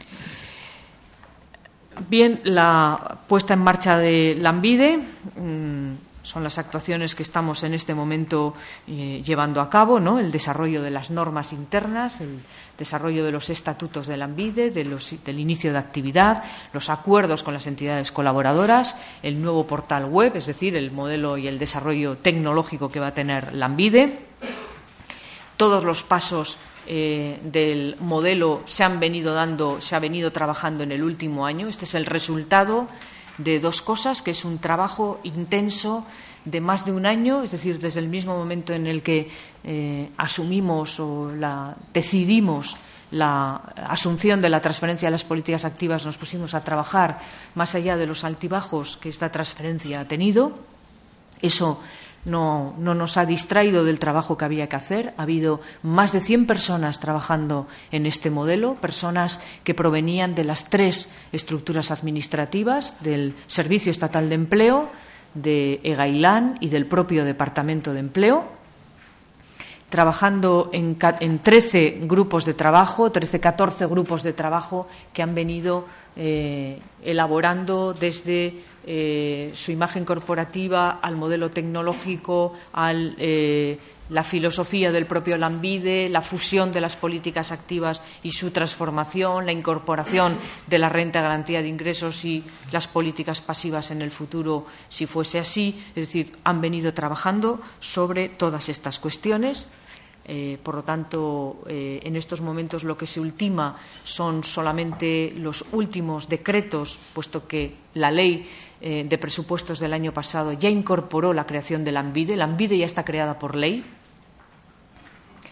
Bien, la puesta en marcha de Lanbide mmm, son las actuaciones que estamos en este momento eh, llevando a cabo, ¿no? El desarrollo de las normas internas, el desarrollo de los estatutos de Lanbide, de los, del inicio de actividad, los acuerdos con las entidades colaboradoras, el nuevo portal web, es decir, el modelo y el desarrollo tecnológico que va a tener Lanbide. Todos los pasos eh, del modelo se han venido dando, se ha venido trabajando en el último año. Este es el resultado de dos cosas, que es un trabajo intenso de más de un año, es decir, desde el mismo momento en el que eh, asumimos o la, decidimos la asunción de la transferencia de las políticas activas, nos pusimos a trabajar más allá de los altibajos que esta transferencia ha tenido. Eso no, no nos ha distraído del trabajo que había que hacer. Ha habido más de cien personas trabajando en este modelo, personas que provenían de las tres estructuras administrativas, del Servicio Estatal de Empleo, de EGAILAN y del propio Departamento de Empleo, trabajando en, en trece grupos de trabajo, trece, catorce grupos de trabajo que han venido eh, elaborando desde eh, su imagen corporativa al modelo tecnológico, a eh, la filosofía del propio Lanbide, la fusión de las políticas activas y su transformación, la incorporación de la renta de garantía de ingresos y las políticas pasivas en el futuro, si fuese así. Es decir, han venido trabajando sobre todas estas cuestiones. Eh, por lo tanto, eh, en estos momentos lo que se ultima son solamente los últimos decretos, puesto que la ley eh, de presupuestos del año pasado ya incorporó la creación de Lanbide. Lanbide ya está creada por ley.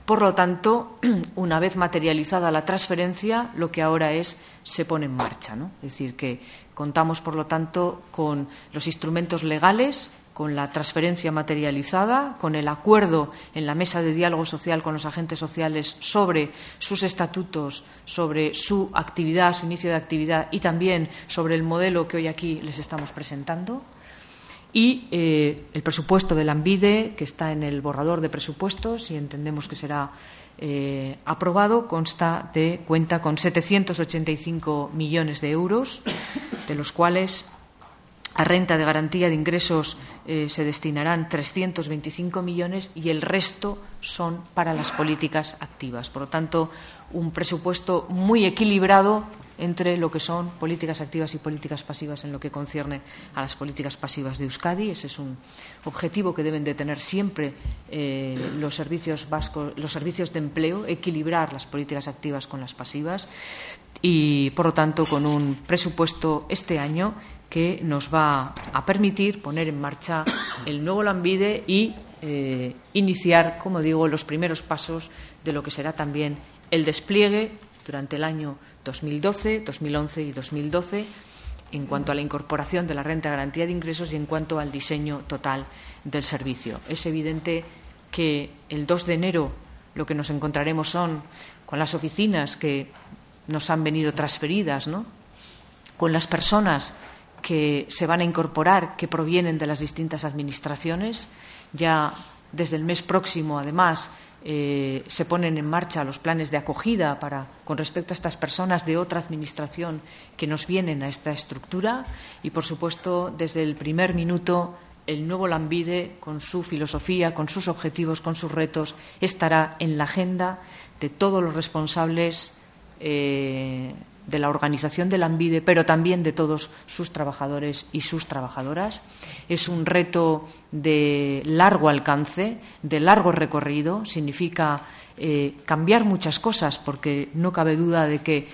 Por lo tanto, una vez materializada la transferencia, lo que ahora es se pone en marcha, ¿no? Es decir, que contamos, por lo tanto, con los instrumentos legales, con la transferencia materializada, con el acuerdo en la mesa de diálogo social con los agentes sociales sobre sus estatutos, sobre su actividad, su inicio de actividad y también sobre el modelo que hoy aquí les estamos presentando. Y eh, el presupuesto de Lanbide, que está en el borrador de presupuestos y entendemos que será eh, aprobado, consta de, cuenta con setecientos ochenta y cinco millones de euros, de los cuales a renta de garantía de ingresos eh, se destinarán trescientos veinticinco millones y el resto son para las políticas activas. Por lo tanto, un presupuesto muy equilibrado entre lo que son políticas activas y políticas pasivas en lo que concierne a las políticas pasivas de Euskadi. Ese es un objetivo que deben de tener siempre eh, los servicios vascos, los servicios de empleo, equilibrar las políticas activas con las pasivas y, por lo tanto, con un presupuesto este año que nos va a permitir poner en marcha el nuevo Lanbide y eh, iniciar, como digo, los primeros pasos de lo que será también el despliegue durante el año dos mil doce, dos mil once y dos mil doce en cuanto a la incorporación de la renta de garantía de ingresos y en cuanto al diseño total del servicio. Es evidente que el dos de enero lo que nos encontraremos son con las oficinas que nos han venido transferidas, ¿no?, con las personas que se van a incorporar, que provienen de las distintas administraciones. Ya desde el mes próximo, además, eh, se ponen en marcha los planes de acogida para, con respecto a estas personas de otra administración que nos vienen a esta estructura. Y, por supuesto, desde el primer minuto, el nuevo Lanbide, con su filosofía, con sus objetivos, con sus retos, estará en la agenda de todos los responsables eh, de la organización de Lanbide, pero también de todos sus trabajadores y sus trabajadoras. Es un reto de largo alcance, de largo recorrido. Significa eh, cambiar muchas cosas, porque no cabe duda de que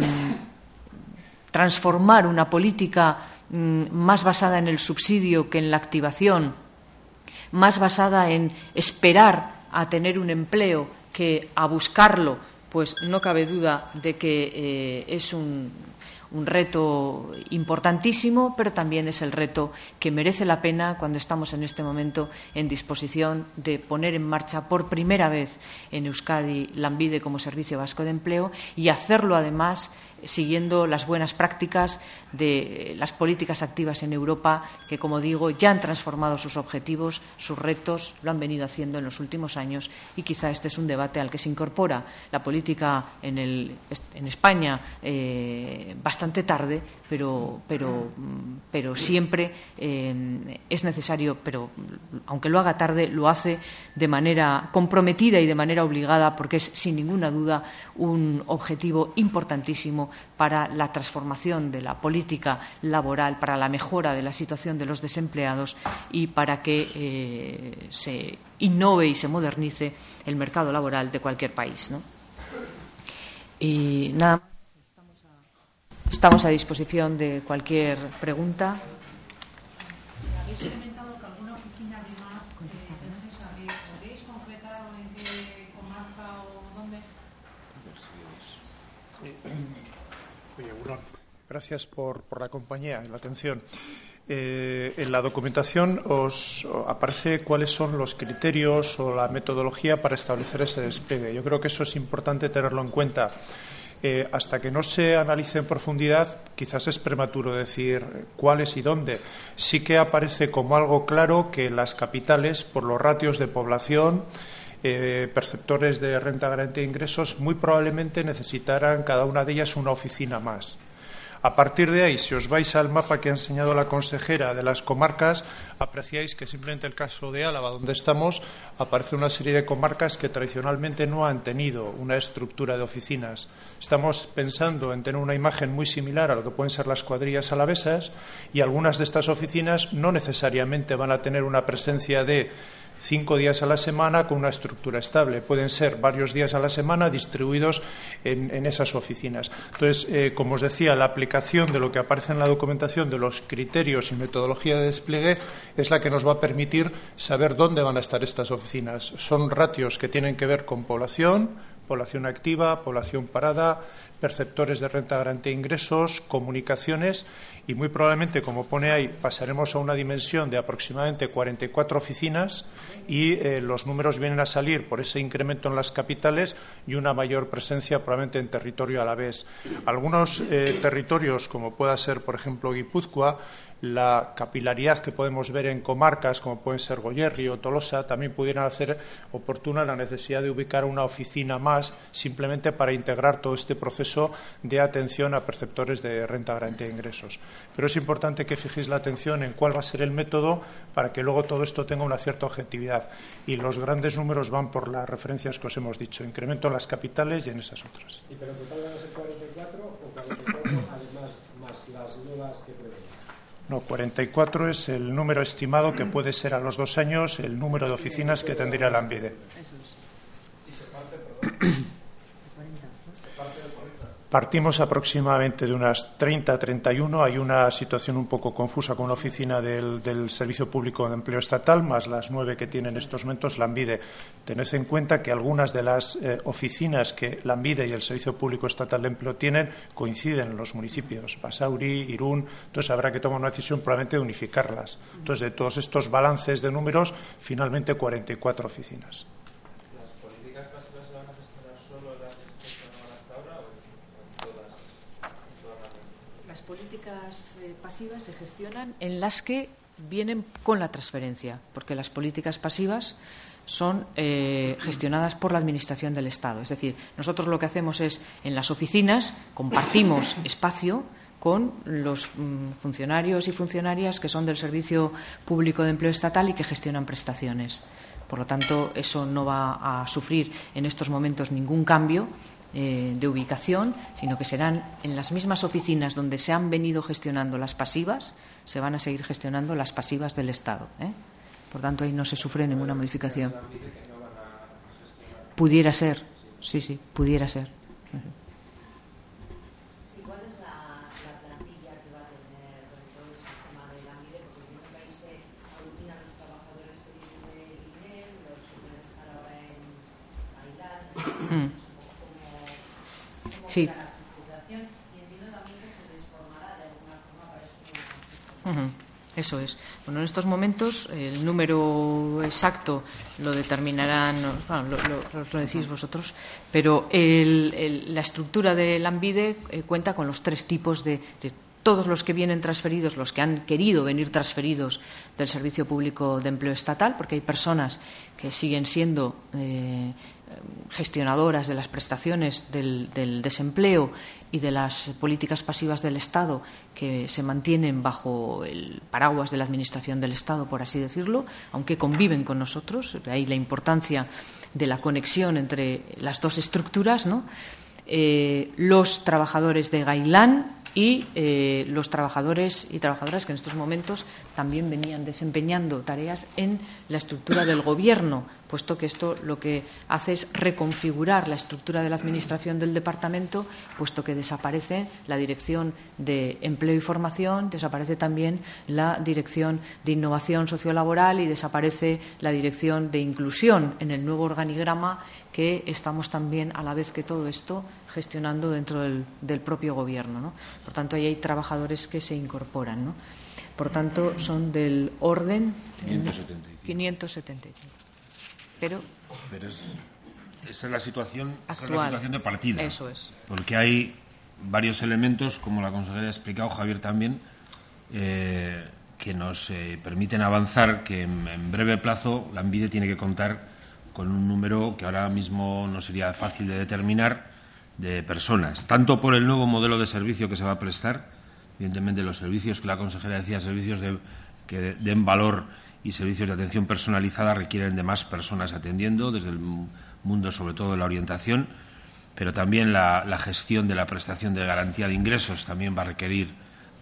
mmm, transformar una política mmm, más basada en el subsidio que en la activación, más basada en esperar a tener un empleo que a buscarlo, pues no cabe duda de que eh, es un, un reto importantísimo, pero también es el reto que merece la pena cuando estamos en este momento en disposición de poner en marcha por primera vez en Euskadi Lanbide como Servicio Vasco de Empleo y hacerlo además siguiendo las buenas prácticas de las políticas activas en Europa que, como digo, ya han transformado sus objetivos, sus retos, lo han venido haciendo en los últimos años y quizá este es un debate al que se incorpora la política en, el, en España eh, bastante tarde, pero, pero, pero siempre eh, es necesario, pero aunque lo haga tarde, lo hace de manera comprometida y de manera obligada porque es, sin ninguna duda, un objetivo importantísimo para la transformación de la política laboral, para la mejora de la situación de los desempleados y para que eh, se innove y se modernice el mercado laboral de cualquier país, ¿no? Y nada más, estamos a, estamos a disposición de cualquier pregunta. ¿Habéis comentado que alguna oficina de más pensáis abrir? ¿Podéis concretar en qué comarca o dónde? Oye, Urón, gracias por, por la compañía y la atención. Eh, en la documentación os aparece cuáles son los criterios o la metodología para establecer ese despegue. Yo creo que eso es importante tenerlo en cuenta. Eh, hasta que no se analice en profundidad, quizás es prematuro decir cuáles y dónde. Sí que aparece como algo claro que las capitales, por los ratios de población, Eh, perceptores de renta garantía de ingresos, muy probablemente necesitarán cada una de ellas una oficina más. A partir de ahí, si os vais al mapa que ha enseñado la consejera de las comarcas, apreciáis que simplemente el caso de Álava, donde estamos, aparece una serie de comarcas que tradicionalmente no han tenido una estructura de oficinas. Estamos pensando en tener una imagen muy similar a lo que pueden ser las cuadrillas alavesas y algunas de estas oficinas no necesariamente van a tener una presencia de cinco días a la semana con una estructura estable. Pueden ser varios días a la semana distribuidos en, en esas oficinas. Entonces, eh, como os decía, la aplicación de lo que aparece en la documentación de los criterios y metodología de despliegue es la que nos va a permitir saber dónde van a estar estas oficinas. Son ratios que tienen que ver con población, población activa, población parada, perceptores de renta de garantía de ingresos, comunicaciones y muy probablemente, como pone ahí, pasaremos a una dimensión de aproximadamente cuarenta y cuatro oficinas y eh, los números vienen a salir por ese incremento en las capitales y una mayor presencia probablemente en territorio alavés. Algunos eh, territorios, como pueda ser, por ejemplo, Guipúzcoa, la capilaridad que podemos ver en comarcas como pueden ser Goierri o Tolosa, también pudieran hacer oportuna la necesidad de ubicar una oficina más simplemente para integrar todo este proceso de atención a perceptores de renta de garantía de ingresos. Pero es importante que fijéis la atención en cuál va a ser el método para que luego todo esto tenga una cierta objetividad. Y los grandes números van por las referencias que os hemos dicho, incremento en las capitales y en esas otras. ¿Y pero total van a ser cuarenta y cuatro o cuarenta y cuatro además más las nuevas que prevéis? No, cuarenta y cuatro es el número estimado que puede ser a los dos años el número de oficinas que tendría la ANVIDE. Partimos aproximadamente de unas treinta a treinta y uno. Hay una situación un poco confusa con la oficina del, del Servicio Público de Empleo Estatal, más las nueve que tiene en estos momentos la ANVIDE. Tened en cuenta que algunas de las eh, oficinas que la ANVIDE y el Servicio Público Estatal de Empleo tienen coinciden en los municipios, Basauri, Irún. Entonces habrá que tomar una decisión probablemente de unificarlas. Entonces, de todos estos balances de números, finalmente cuarenta y cuatro oficinas. Políticas eh, pasivas se gestionan en las que vienen con la transferencia, porque las políticas pasivas son eh, gestionadas por la Administración del Estado. Es decir, nosotros lo que hacemos es, en las oficinas, compartimos espacio con los mm, funcionarios y funcionarias que son del Servicio Público de Empleo Estatal y que gestionan prestaciones. Por lo tanto, eso no va a sufrir en estos momentos ningún cambio Eh, de ubicación, sino que serán en las mismas oficinas donde se han venido gestionando las pasivas, se van a seguir gestionando las pasivas del Estado, ¿eh? Por tanto, ahí no se sufre ninguna modificación. Pudiera ser, sí, sí, pudiera ser. ¿Cuál es la, la plantilla que va a tener todo el sistema de la ANVIDE? Porque entiendo que ahí se aglutina los trabajadores que vienen de INEM, los que pueden estar ahora en Bailán. Sí. Uh-huh. Eso es. Bueno, en estos momentos el número exacto lo determinarán, bueno, lo, lo, lo decís vosotros, pero el, el, la estructura del ANVIDE eh, cuenta con los tres tipos de, de todos los que vienen transferidos, los que han querido venir transferidos del Servicio Público de Empleo Estatal, porque hay personas que siguen siendo eh, gestionadoras de las prestaciones del, del desempleo y de las políticas pasivas del Estado que se mantienen bajo el paraguas de la Administración del Estado, por así decirlo, aunque conviven con nosotros. De ahí la importancia de la conexión entre las dos estructuras, ¿no? Eh, los trabajadores de Gailán y eh, los trabajadores y trabajadoras que en estos momentos también venían desempeñando tareas en la estructura del Gobierno, puesto que esto lo que hace es reconfigurar la estructura de la Administración del Departamento, puesto que desaparece la Dirección de Empleo y Formación, desaparece también la Dirección de Innovación Sociolaboral y desaparece la Dirección de Inclusión en el nuevo organigrama que estamos también, a la vez que todo esto, gestionando dentro del, del propio Gobierno, ¿no? Por tanto, ahí hay trabajadores que se incorporan, ¿no? Por tanto, son del orden quinientos setenta y cinco. quinientos setenta y cinco. Pero, Pero es, esa es la situación, actual. Esa es la situación de partida. Eso es. Porque hay varios elementos, como la consejera ha explicado, Javier también, eh, que nos eh, permiten avanzar que en, en breve plazo la ANVIDE tiene que contar con un número que ahora mismo no sería fácil de determinar, de personas, tanto por el nuevo modelo de servicio que se va a prestar, evidentemente los servicios que la consejera decía, servicios de, que den valor y servicios de atención personalizada requieren de más personas atendiendo, desde el mundo sobre todo de la orientación, pero también la, la gestión de la prestación de garantía de ingresos también va a requerir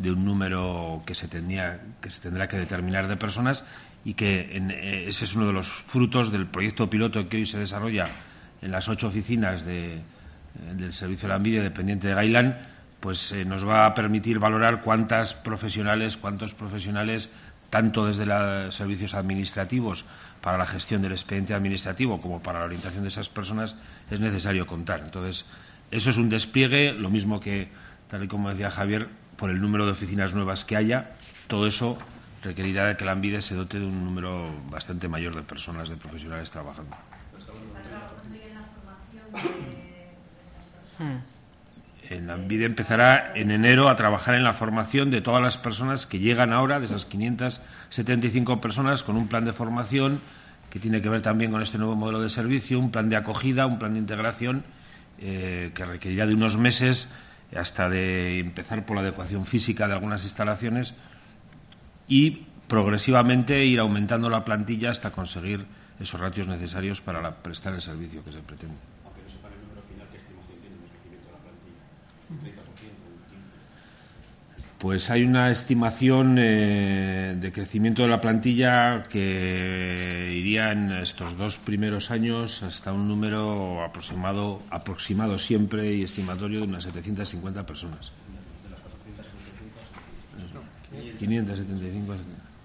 de un número que se, tendría, que se tendrá que determinar de personas y que en, eh, ese es uno de los frutos del proyecto piloto que hoy se desarrolla en las ocho oficinas de, eh, del Servicio Lanbide dependiente de Gailán, pues eh, nos va a permitir valorar cuántas profesionales, cuántos profesionales, tanto desde los servicios administrativos para la gestión del expediente administrativo como para la orientación de esas personas, es necesario contar. Entonces, eso es un despliegue, lo mismo que, tal y como decía Javier, por el número de oficinas nuevas que haya, todo eso requerirá de que Lanbide se dote de un número bastante mayor de personas, de profesionales trabajando. ¿Se está trabajando ya en la formación de estas personas? En Lanbide empezará en enero a trabajar en la formación de todas las personas que llegan ahora, de esas quinientas setenta y cinco personas, con un plan de formación que tiene que ver también con este nuevo modelo de servicio, un plan de acogida, un plan de integración eh, que requerirá de unos meses, hasta de empezar por la adecuación física de algunas instalaciones y progresivamente ir aumentando la plantilla hasta conseguir esos ratios necesarios para la, prestar el servicio que se pretende. Aunque no sepa el número final, ¿qué estimación tiene de crecimiento de la plantilla? ¿Un treinta por ciento, un quince por ciento? Pues hay una estimación eh, de crecimiento de la plantilla que iría en estos dos primeros años hasta un número aproximado, aproximado siempre y estimatorio de unas setecientas cincuenta personas. De las cuatrocientas, quinientas, quinientas setenta y cinco.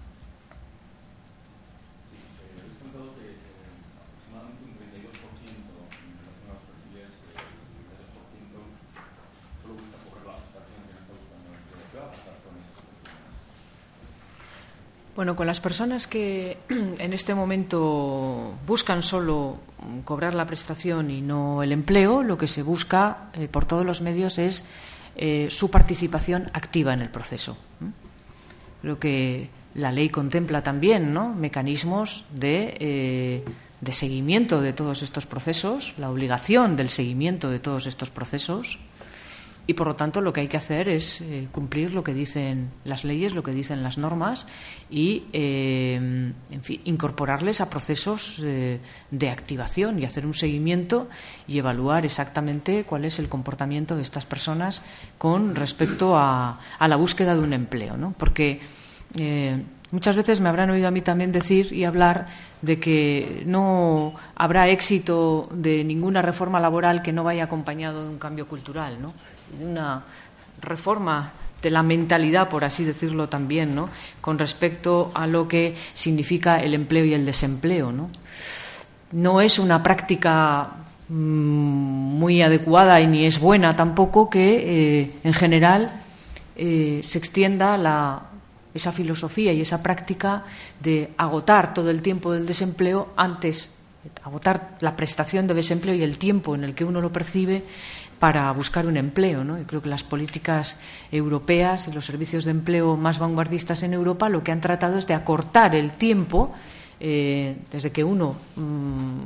Bueno, con las personas que en este momento buscan solo cobrar la prestación y no el empleo, lo que se busca eh, por todos los medios es eh, su participación activa en el proceso. Creo que la ley contempla también, ¿no?, mecanismos de, eh, de seguimiento de todos estos procesos, la obligación del seguimiento de todos estos procesos. Y, por lo tanto, lo que hay que hacer es eh, cumplir lo que dicen las leyes, lo que dicen las normas y, eh, en fin, incorporarles a procesos eh, de activación y hacer un seguimiento y evaluar exactamente cuál es el comportamiento de estas personas con respecto a, a la búsqueda de un empleo, ¿no? Porque eh, muchas veces me habrán oído a mí también decir y hablar de que no habrá éxito de ninguna reforma laboral que no vaya acompañado de un cambio cultural, ¿no?, de una reforma de la mentalidad, por así decirlo también, ¿no?, con respecto a lo que significa el empleo y el desempleo, ¿no? No es una práctica mmm, muy adecuada y ni es buena tampoco que, eh, en general, eh, se extienda la, esa filosofía y esa práctica de agotar todo el tiempo del desempleo antes, agotar la prestación de desempleo y el tiempo en el que uno lo percibe para buscar un empleo, ¿no? Y creo que las políticas europeas y los servicios de empleo más vanguardistas en Europa lo que han tratado es de acortar el tiempo eh, desde que uno mmm,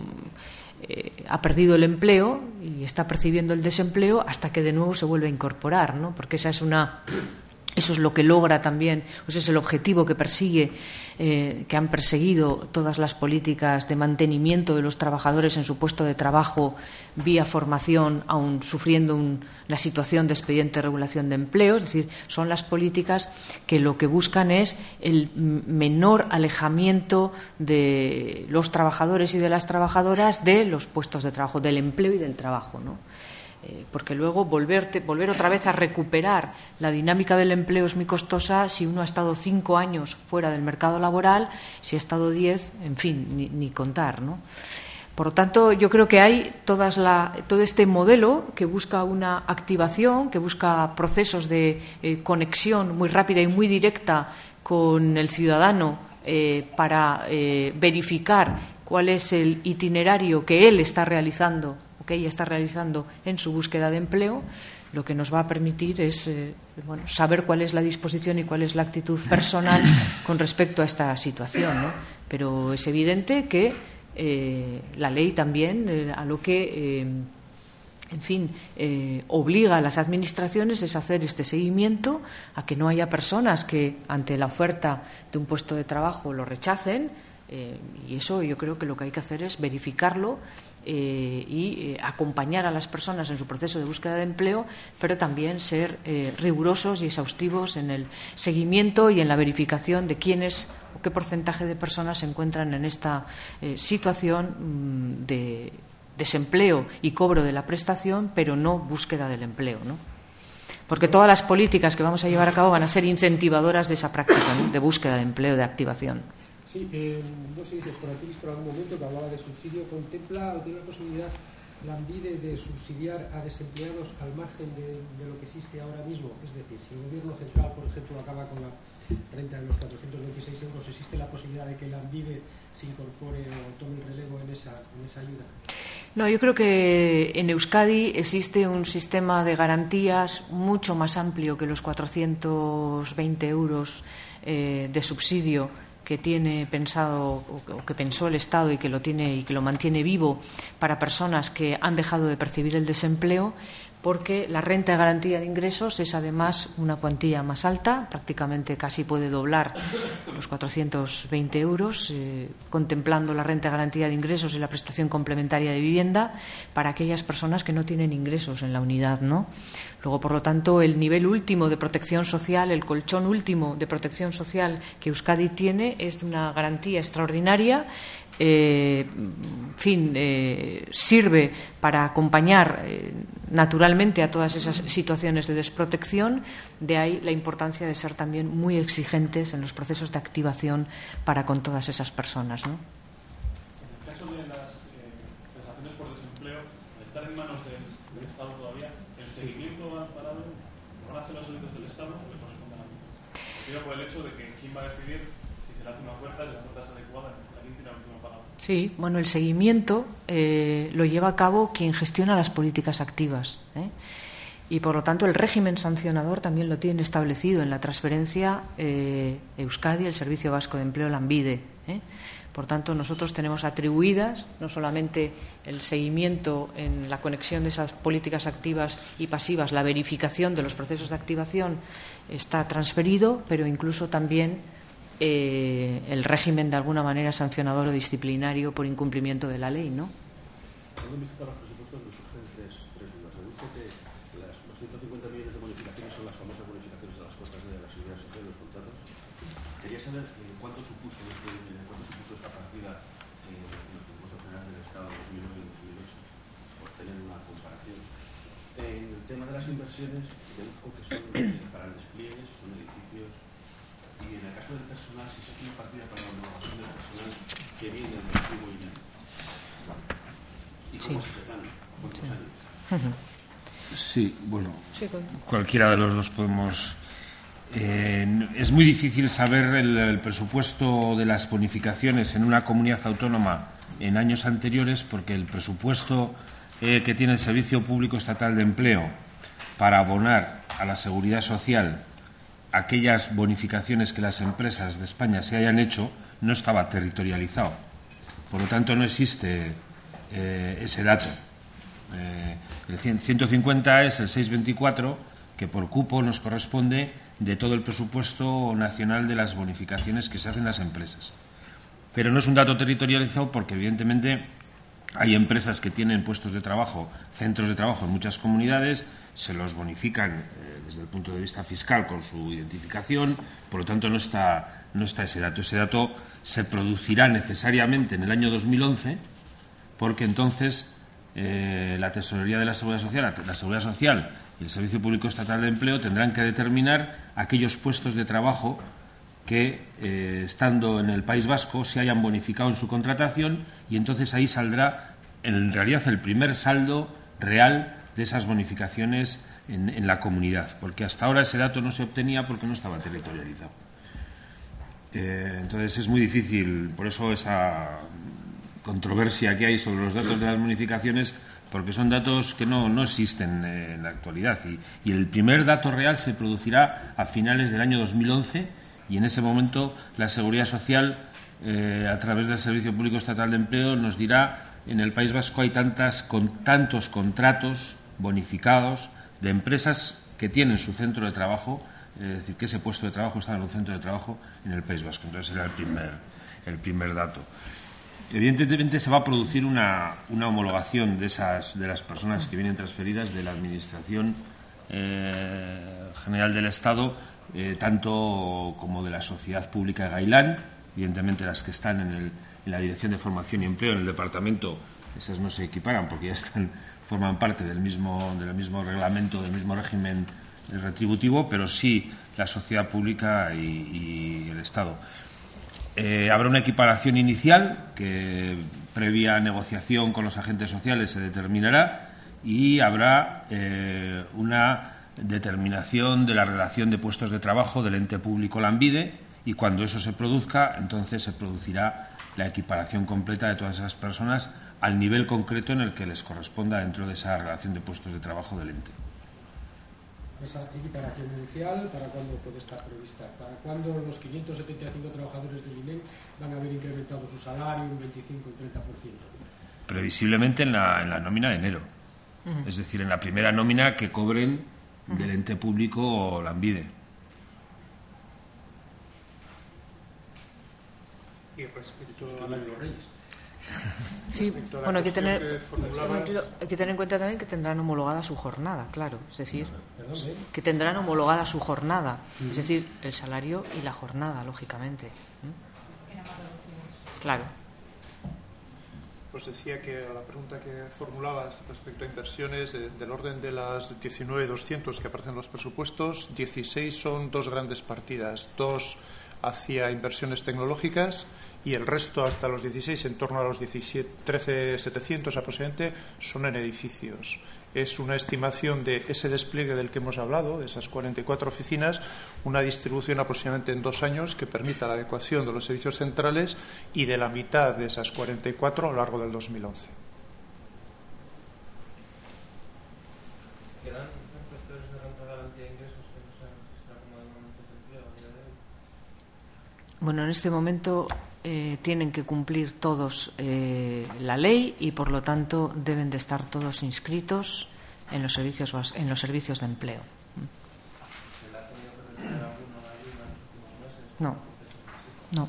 eh, ha perdido el empleo y está percibiendo el desempleo hasta que de nuevo se vuelve a incorporar, ¿no? Porque esa es una... Eso es lo que logra también, ese es el objetivo que persigue, eh, que han perseguido todas las políticas de mantenimiento de los trabajadores en su puesto de trabajo vía formación, aun sufriendo un, la situación de expediente de regulación de empleo. Es decir, son las políticas que lo que buscan es el menor alejamiento de los trabajadores y de las trabajadoras de los puestos de trabajo, del empleo y del trabajo, ¿no? Eh, porque luego volverte, volver otra vez a recuperar la dinámica del empleo es muy costosa si uno ha estado cinco años fuera del mercado laboral, si ha estado diez, en fin, ni, ni contar, ¿no? Por lo tanto, yo creo que hay todas la, todo este modelo que busca una activación, que busca procesos de eh, conexión muy rápida y muy directa con el ciudadano eh, para eh, verificar cuál es el itinerario que él está realizando que ella está realizando en su búsqueda de empleo. Lo que nos va a permitir es eh, bueno, saber cuál es la disposición y cuál es la actitud personal con respecto a esta situación, ¿no? Pero es evidente que eh, la ley también eh, a lo que eh, en fin eh, obliga a las administraciones es hacer este seguimiento, a que no haya personas que ante la oferta de un puesto de trabajo lo rechacen, Eh, y eso yo creo que lo que hay que hacer es verificarlo eh, y eh, acompañar a las personas en su proceso de búsqueda de empleo, pero también ser eh, rigurosos y exhaustivos en el seguimiento y en la verificación de quiénes o qué porcentaje de personas se encuentran en esta eh, situación mmm, de desempleo y cobro de la prestación, pero no búsqueda del empleo, ¿no? Porque todas las políticas que vamos a llevar a cabo van a ser incentivadoras de esa práctica, ¿no?, de búsqueda de empleo, de activación. Sí, eh, no sé si por aquí visto en algún momento que hablaba de subsidio. ¿Contempla o tiene la posibilidad Lanbide de subsidiar a desempleados al margen de, de lo que existe ahora mismo? Es decir, si el Gobierno central, por ejemplo, acaba con la renta de los cuatrocientos veintiséis euros, ¿existe la posibilidad de que Lanbide se incorpore o tome el relevo en esa, en esa ayuda? No, yo creo que en Euskadi existe un sistema de garantías mucho más amplio que los cuatrocientos veinte euros eh, de subsidio que tiene pensado o que pensó el Estado y que lo tiene y que lo mantiene vivo para personas que han dejado de percibir el desempleo, porque la renta de garantía de ingresos es además una cuantía más alta, prácticamente casi puede doblar los cuatrocientos veinte euros, eh, contemplando la renta de garantía de ingresos y la prestación complementaria de vivienda para aquellas personas que no tienen ingresos en la unidad, ¿no? Luego, por lo tanto, el nivel último de protección social, el colchón último de protección social que Euskadi tiene es de una garantía extraordinaria. Eh, en fin, eh, sirve para acompañar eh, naturalmente a todas esas situaciones de desprotección. De ahí la importancia de ser también muy exigentes en los procesos de activación para con todas esas personas, ¿no? En el caso de las eh, prestaciones por desempleo, al estar en manos del, del Estado todavía, ¿el seguimiento va parado? ¿Lo van a hacer los servicios del Estado o le corresponde a la misma? Digo por el hecho de que quién va a decidir si se le hace una oferta, si la oferta es adecuada, la quién tiene la última palabra. Sí, bueno, el seguimiento eh, lo lleva a cabo quien gestiona las políticas activas, ¿eh? Y por lo tanto el régimen sancionador también lo tiene establecido en la transferencia eh, Euskadi, el Servicio Vasco de Empleo, Lanbide, ¿eh? Por tanto, nosotros tenemos atribuidas no solamente el seguimiento en la conexión de esas políticas activas y pasivas, la verificación de los procesos de activación está transferido, pero incluso también Eh, el régimen de alguna manera sancionador o disciplinario por incumplimiento de la ley, ¿no? Según he visto los presupuestos, me surgen tres, tres dudas. He visto que las, los ciento cincuenta millones de bonificaciones son las famosas bonificaciones a las costas de la seguridad social y los contratos. Quería saber eh, cuánto supuso este, eh, cuánto supuso esta partida eh, en el presupuesto general del Estado de dos mil nueve y dos mil ocho, por tener una comparación. En el tema de las inversiones, deduzco que son eh, para el despliegue, son edificios. Y en el caso del personal, si se hace una partida para la renovación del personal que viene del antiguo I N E. ¿Y cómo sí. es ese plan? ¿Cuántos sí. años? Uh-huh. Sí, bueno, sí, cualquiera de los dos podemos. Eh, es muy difícil saber el, el presupuesto de las bonificaciones en una comunidad autónoma en años anteriores, porque el presupuesto eh, que tiene el Servicio Público Estatal de Empleo para abonar a la Seguridad Social aquellas bonificaciones que las empresas de España se hayan hecho no estaba territorializado. Por lo tanto, no existe eh, ese dato. Eh, el ciento cincuenta es el seiscientos veinticuatro, que por cupo nos corresponde de todo el presupuesto nacional de las bonificaciones que se hacen las empresas. Pero no es un dato territorializado porque, evidentemente, hay empresas que tienen puestos de trabajo, centros de trabajo en muchas comunidades, se los bonifican eh, desde el punto de vista fiscal con su identificación, por lo tanto no está, no está ese dato. Ese dato se producirá necesariamente en el año dos mil once, porque entonces eh, la Tesorería de la Seguridad Social, la Seguridad Social y el Servicio Público Estatal de Empleo tendrán que determinar aquellos puestos de trabajo que, eh, estando en el País Vasco, se hayan bonificado en su contratación, y entonces ahí saldrá en realidad el primer saldo real de esas bonificaciones en, en la comunidad, porque hasta ahora ese dato no se obtenía porque no estaba territorializado. Eh, entonces es muy difícil, por eso esa controversia que hay sobre los datos de las bonificaciones, porque son datos que no, no existen eh, en la actualidad, y, y el primer dato real se producirá a finales del año dos mil once, y en ese momento la Seguridad Social, eh, a través del Servicio Público Estatal de Empleo, nos dirá: en el País Vasco hay tantas, con tantos contratos bonificados de empresas que tienen su centro de trabajo, es decir, que ese puesto de trabajo está en un centro de trabajo en el País Vasco. Entonces será el primer, el primer dato. Evidentemente se va a producir una, una homologación de, esas, de las personas que vienen transferidas de la Administración eh, General del Estado, eh, tanto como de la Sociedad Pública Gailán, evidentemente las que están en, el, en la Dirección de Formación y Empleo, en el Departamento, esas no se equiparan porque ya están, forman parte del mismo, del mismo reglamento, del mismo régimen retributivo, pero sí la Sociedad Pública y, y el Estado. Eh, habrá una equiparación inicial que, previa negociación con los agentes sociales, se determinará, y habrá eh, una determinación de la relación de puestos de trabajo del ente público Lanbide, y cuando eso se produzca, entonces se producirá la equiparación completa de todas esas personas al nivel concreto en el que les corresponda dentro de esa relación de puestos de trabajo del ente. Esa equiparación inicial, ¿para cuándo puede estar prevista? ¿Para cuándo los quinientos setenta y cinco trabajadores del I N E M van a haber incrementado su salario un veinticinco y treinta por ciento? Previsiblemente en la, en la nómina de enero. Uh-huh. Es decir, en la primera nómina que cobren uh-huh. del ente público Lanbide. Y respecto a los Reyes. Sí, bueno, hay que, tener, que hay que tener en cuenta también que tendrán homologada su jornada, claro, es decir, que tendrán homologada su jornada, es decir, el salario y la jornada, lógicamente. Claro. Pues decía que a la pregunta que formulabas respecto a inversiones de, del orden de las diecinueve mil doscientos que aparecen en los presupuestos, dieciséis son dos grandes partidas, dos hacia inversiones tecnológicas y el resto, hasta los dieciséis, en torno a los trece mil setecientos aproximadamente, son en edificios. Es una estimación de ese despliegue del que hemos hablado, de esas cuarenta y cuatro oficinas, una distribución aproximadamente en dos años que permita la adecuación de los servicios centrales, y de la mitad de esas cuarenta y cuatro a lo largo del dos mil once. ¿Quedan perceptores de renta de garantía de ingresos que no se han registrado como demandantes de empleo a día de hoy? Bueno, en este momento eh, tienen que cumplir todos eh, la ley y, por lo tanto, deben de estar todos inscritos en los servicios en los servicios de empleo. ¿Se le ha tenido que retirar alguno de ayuda en los últimos meses? No, no.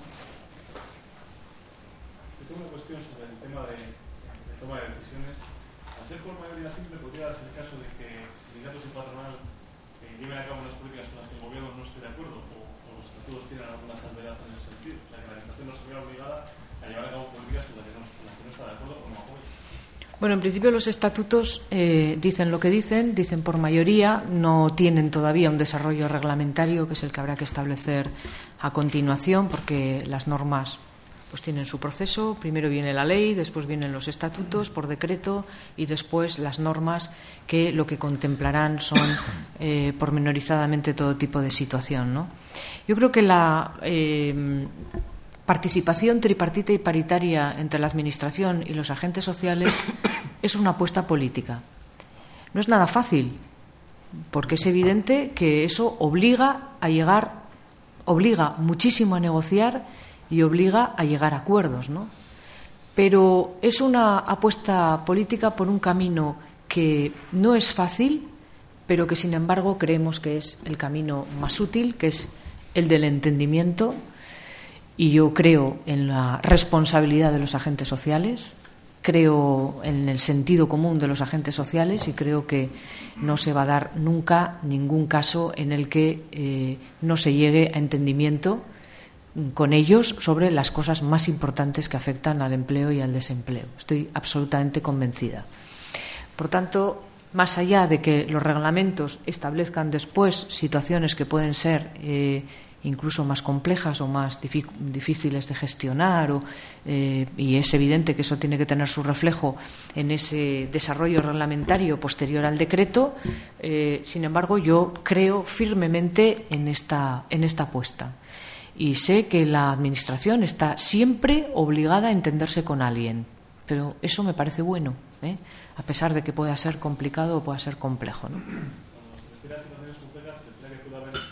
Yo tengo una cuestión sobre el tema de, de toma de decisiones. Al ser por mayoría simple, podría darse el caso de que sindicatos y patronal eh, lleven a cabo unas políticas con las que el gobierno no esté de acuerdo, o, o los estatutos tienen alguna salvedad en ese sentido. O sea, que la administración no se vea obligada a llevar a cabo políticas con las que no, con las que no está de acuerdo o no apoya. Bueno, en principio los estatutos eh, dicen lo que dicen, dicen por mayoría, no tienen todavía un desarrollo reglamentario, que es el que habrá que establecer a continuación, porque las normas pues tienen su proceso. Primero viene la ley, después vienen los estatutos por decreto y después las normas, que lo que contemplarán son eh, pormenorizadamente todo tipo de situación, ¿no? Yo creo que la eh, participación tripartita y paritaria entre la Administración y los agentes sociales es una apuesta política. No es nada fácil, porque es evidente que eso obliga a llegar, obliga muchísimo a negociar y obliga a llegar a acuerdos, ¿no? Pero es una apuesta política por un camino que no es fácil, pero que sin embargo creemos que es el camino más útil, que es el del entendimiento. Y yo creo en la responsabilidad de los agentes sociales, creo en el sentido común de los agentes sociales, y creo que no se va a dar nunca ningún caso en el que eh, no se llegue a entendimiento con ellos sobre las cosas más importantes que afectan al empleo y al desempleo. Estoy absolutamente convencida. Por tanto, más allá de que los reglamentos establezcan después situaciones que pueden ser eh, incluso más complejas o más difíciles de gestionar, o, eh, y es evidente que eso tiene que tener su reflejo en ese desarrollo reglamentario posterior al decreto, eh, sin embargo, yo creo firmemente en esta, en esta apuesta. Y sé que la Administración está siempre obligada a entenderse con alguien, pero eso me parece bueno, ¿eh? A pesar de que pueda ser complicado o pueda ser complejo, ¿no? Cuando se refiere a situaciones complejas, se refiere a que puede haber decisiones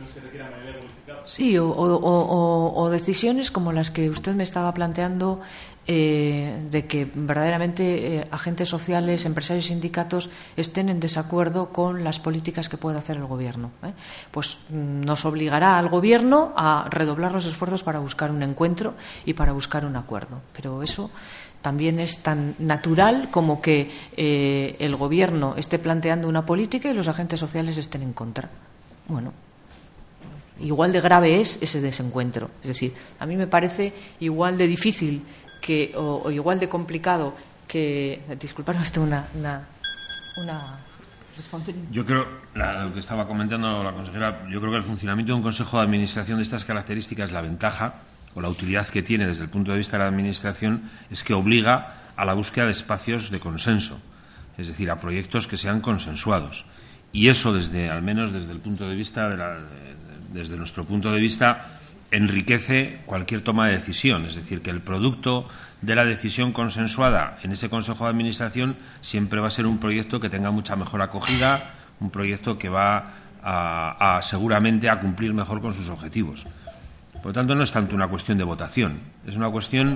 decisiones que requieran mayoría cualificada. Sí, o, o, o, o decisiones como las que usted me estaba planteando, eh, de que verdaderamente eh, agentes sociales, empresarios y sindicatos estén en desacuerdo con las políticas que puede hacer el Gobierno. ¿eh? Pues nos obligará al Gobierno a redoblar los esfuerzos para buscar un encuentro y para buscar un acuerdo. Pero eso también es tan natural como que eh, el Gobierno esté planteando una política y los agentes sociales estén en contra. Bueno, igual de grave es ese desencuentro. Es decir, a mí me parece igual de difícil que, o, o igual de complicado que... Disculpadme, tengo una... una, una Yo creo, la, lo que estaba comentando la consejera, yo creo que el funcionamiento de un consejo de administración de estas características, la ventaja o la utilidad que tiene desde el punto de vista de la administración es que obliga a la búsqueda de espacios de consenso, es decir, a proyectos que sean consensuados. Y eso, desde, al menos desde el punto de vista de la, desde nuestro punto de vista, enriquece cualquier toma de decisión. Es decir, que el producto de la decisión consensuada en ese Consejo de Administración siempre va a ser un proyecto que tenga mucha mejor acogida, un proyecto que va a, a seguramente a cumplir mejor con sus objetivos. Por lo tanto, no es tanto una cuestión de votación, es una cuestión...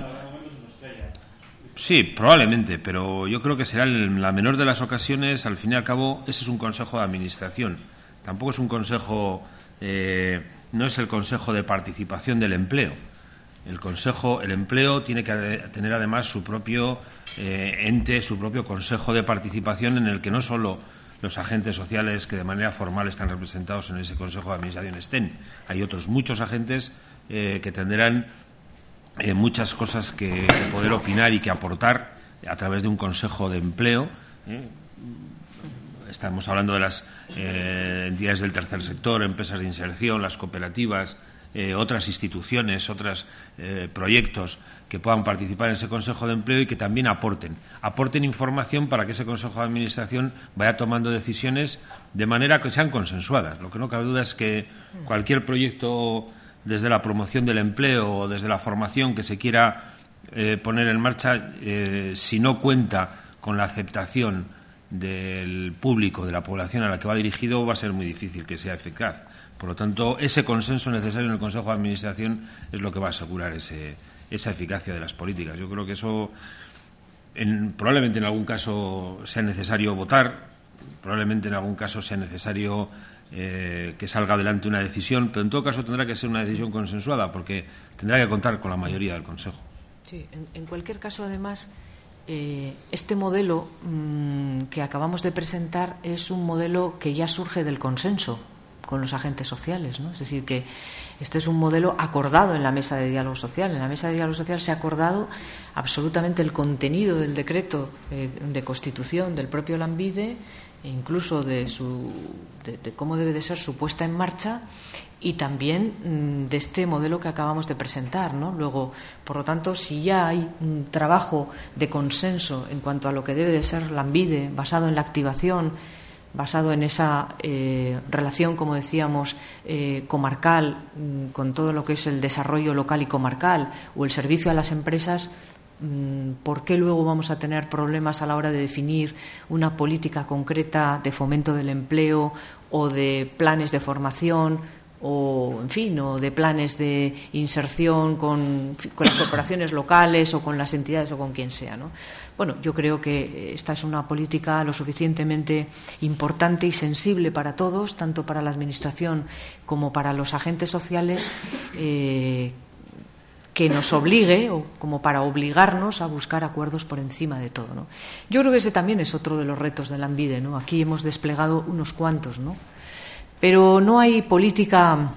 Sí, probablemente, pero yo creo que será en la menor de las ocasiones. Al fin y al cabo, ese es un consejo de administración. Tampoco es un consejo, eh, no es el consejo de participación del empleo. El consejo, el empleo tiene que tener además su propio eh, ente, su propio consejo de participación, en el que no solo los agentes sociales que de manera formal están representados en ese consejo de administración estén. Hay otros muchos agentes eh, que tendrán Eh, muchas cosas que, que poder opinar y que aportar a través de un consejo de empleo. ¿eh? Estamos hablando de las eh, entidades del tercer sector, empresas de inserción, las cooperativas, eh, otras instituciones, otros eh, proyectos que puedan participar en ese consejo de empleo y que también aporten. Aporten información para que ese consejo de administración vaya tomando decisiones de manera que sean consensuadas. Lo que no cabe duda es que cualquier proyecto, desde la promoción del empleo o desde la formación que se quiera eh, poner en marcha, eh, si no cuenta con la aceptación del público, de la población a la que va dirigido, va a ser muy difícil que sea eficaz. Por lo tanto, ese consenso necesario en el Consejo de Administración es lo que va a asegurar ese, esa eficacia de las políticas. Yo creo que eso, en, probablemente en algún caso sea necesario votar, probablemente en algún caso sea necesario Eh, que salga adelante una decisión, pero en todo caso tendrá que ser una decisión consensuada, porque tendrá que contar con la mayoría del Consejo. Sí, en, en cualquier caso, además, eh, este modelo mmm, que acabamos de presentar es un modelo que ya surge del consenso con los agentes sociales, ¿no? Es decir, que este es un modelo acordado en la mesa de diálogo social. En la mesa de diálogo social se ha acordado absolutamente el contenido del decreto eh, de constitución del propio Lanbide, e incluso de, su, de, de cómo debe de ser su puesta en marcha, y también mmm, de este modelo que acabamos de presentar, ¿no? Luego, por lo tanto, si ya hay un trabajo de consenso en cuanto a lo que debe de ser Lanbide, basado en la activación, basado en esa eh, relación, como decíamos, eh, comarcal, mmm, con todo lo que es el desarrollo local y comarcal, o el servicio a las empresas, ¿por qué luego vamos a tener problemas a la hora de definir una política concreta de fomento del empleo o de planes de formación o, en fin, o de planes de inserción con, con las corporaciones locales o con las entidades o con quien sea, ¿no? Bueno, yo creo que esta es una política lo suficientemente importante y sensible para todos, tanto para la Administración como para los agentes sociales, eh, que nos obligue, o como para obligarnos a buscar acuerdos por encima de todo, ¿no? Yo creo que ese también es otro de los retos de Lanbide, ¿no? Aquí hemos desplegado unos cuantos, ¿no? Pero no hay política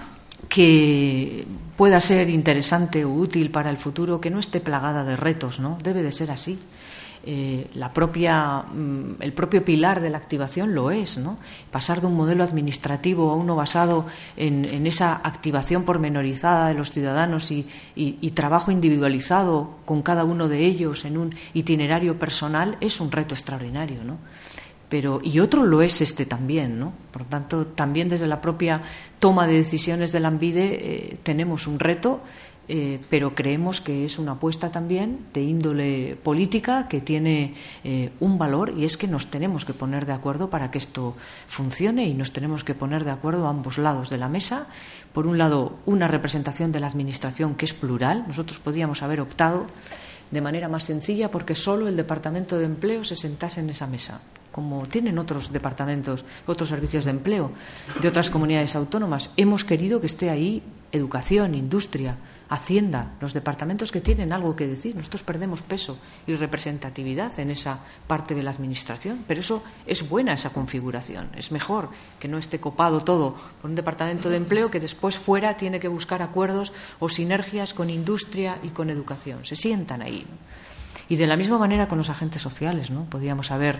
que pueda ser interesante o útil para el futuro que no esté plagada de retos, ¿no? Debe de ser así. Eh, la propia, el propio pilar de la activación lo es, ¿no? Pasar de un modelo administrativo a uno basado en, en esa activación pormenorizada de los ciudadanos y, y, y trabajo individualizado con cada uno de ellos en un itinerario personal es un reto extraordinario, ¿no? Pero, y otro lo es este también, ¿no? Por lo tanto, también desde la propia toma de decisiones de Lanbide eh, tenemos un reto Eh, pero creemos que es una apuesta también de índole política que tiene eh, un valor, y es que nos tenemos que poner de acuerdo para que esto funcione, y nos tenemos que poner de acuerdo a ambos lados de la mesa. Por un lado, una representación de la Administración que es plural. Nosotros podríamos haber optado de manera más sencilla porque solo el Departamento de Empleo se sentase en esa mesa, como tienen otros departamentos, otros servicios de empleo de otras comunidades autónomas. Hemos querido que esté ahí Educación, Industria, Hacienda, los departamentos que tienen algo que decir. Nosotros perdemos peso y representatividad en esa parte de la Administración, pero eso es buena, esa configuración. Es mejor que no esté copado todo por un departamento de empleo que después fuera tiene que buscar acuerdos o sinergias con Industria y con Educación. Se sientan ahí, ¿no? Y de la misma manera con los agentes sociales, ¿no? Podríamos haber,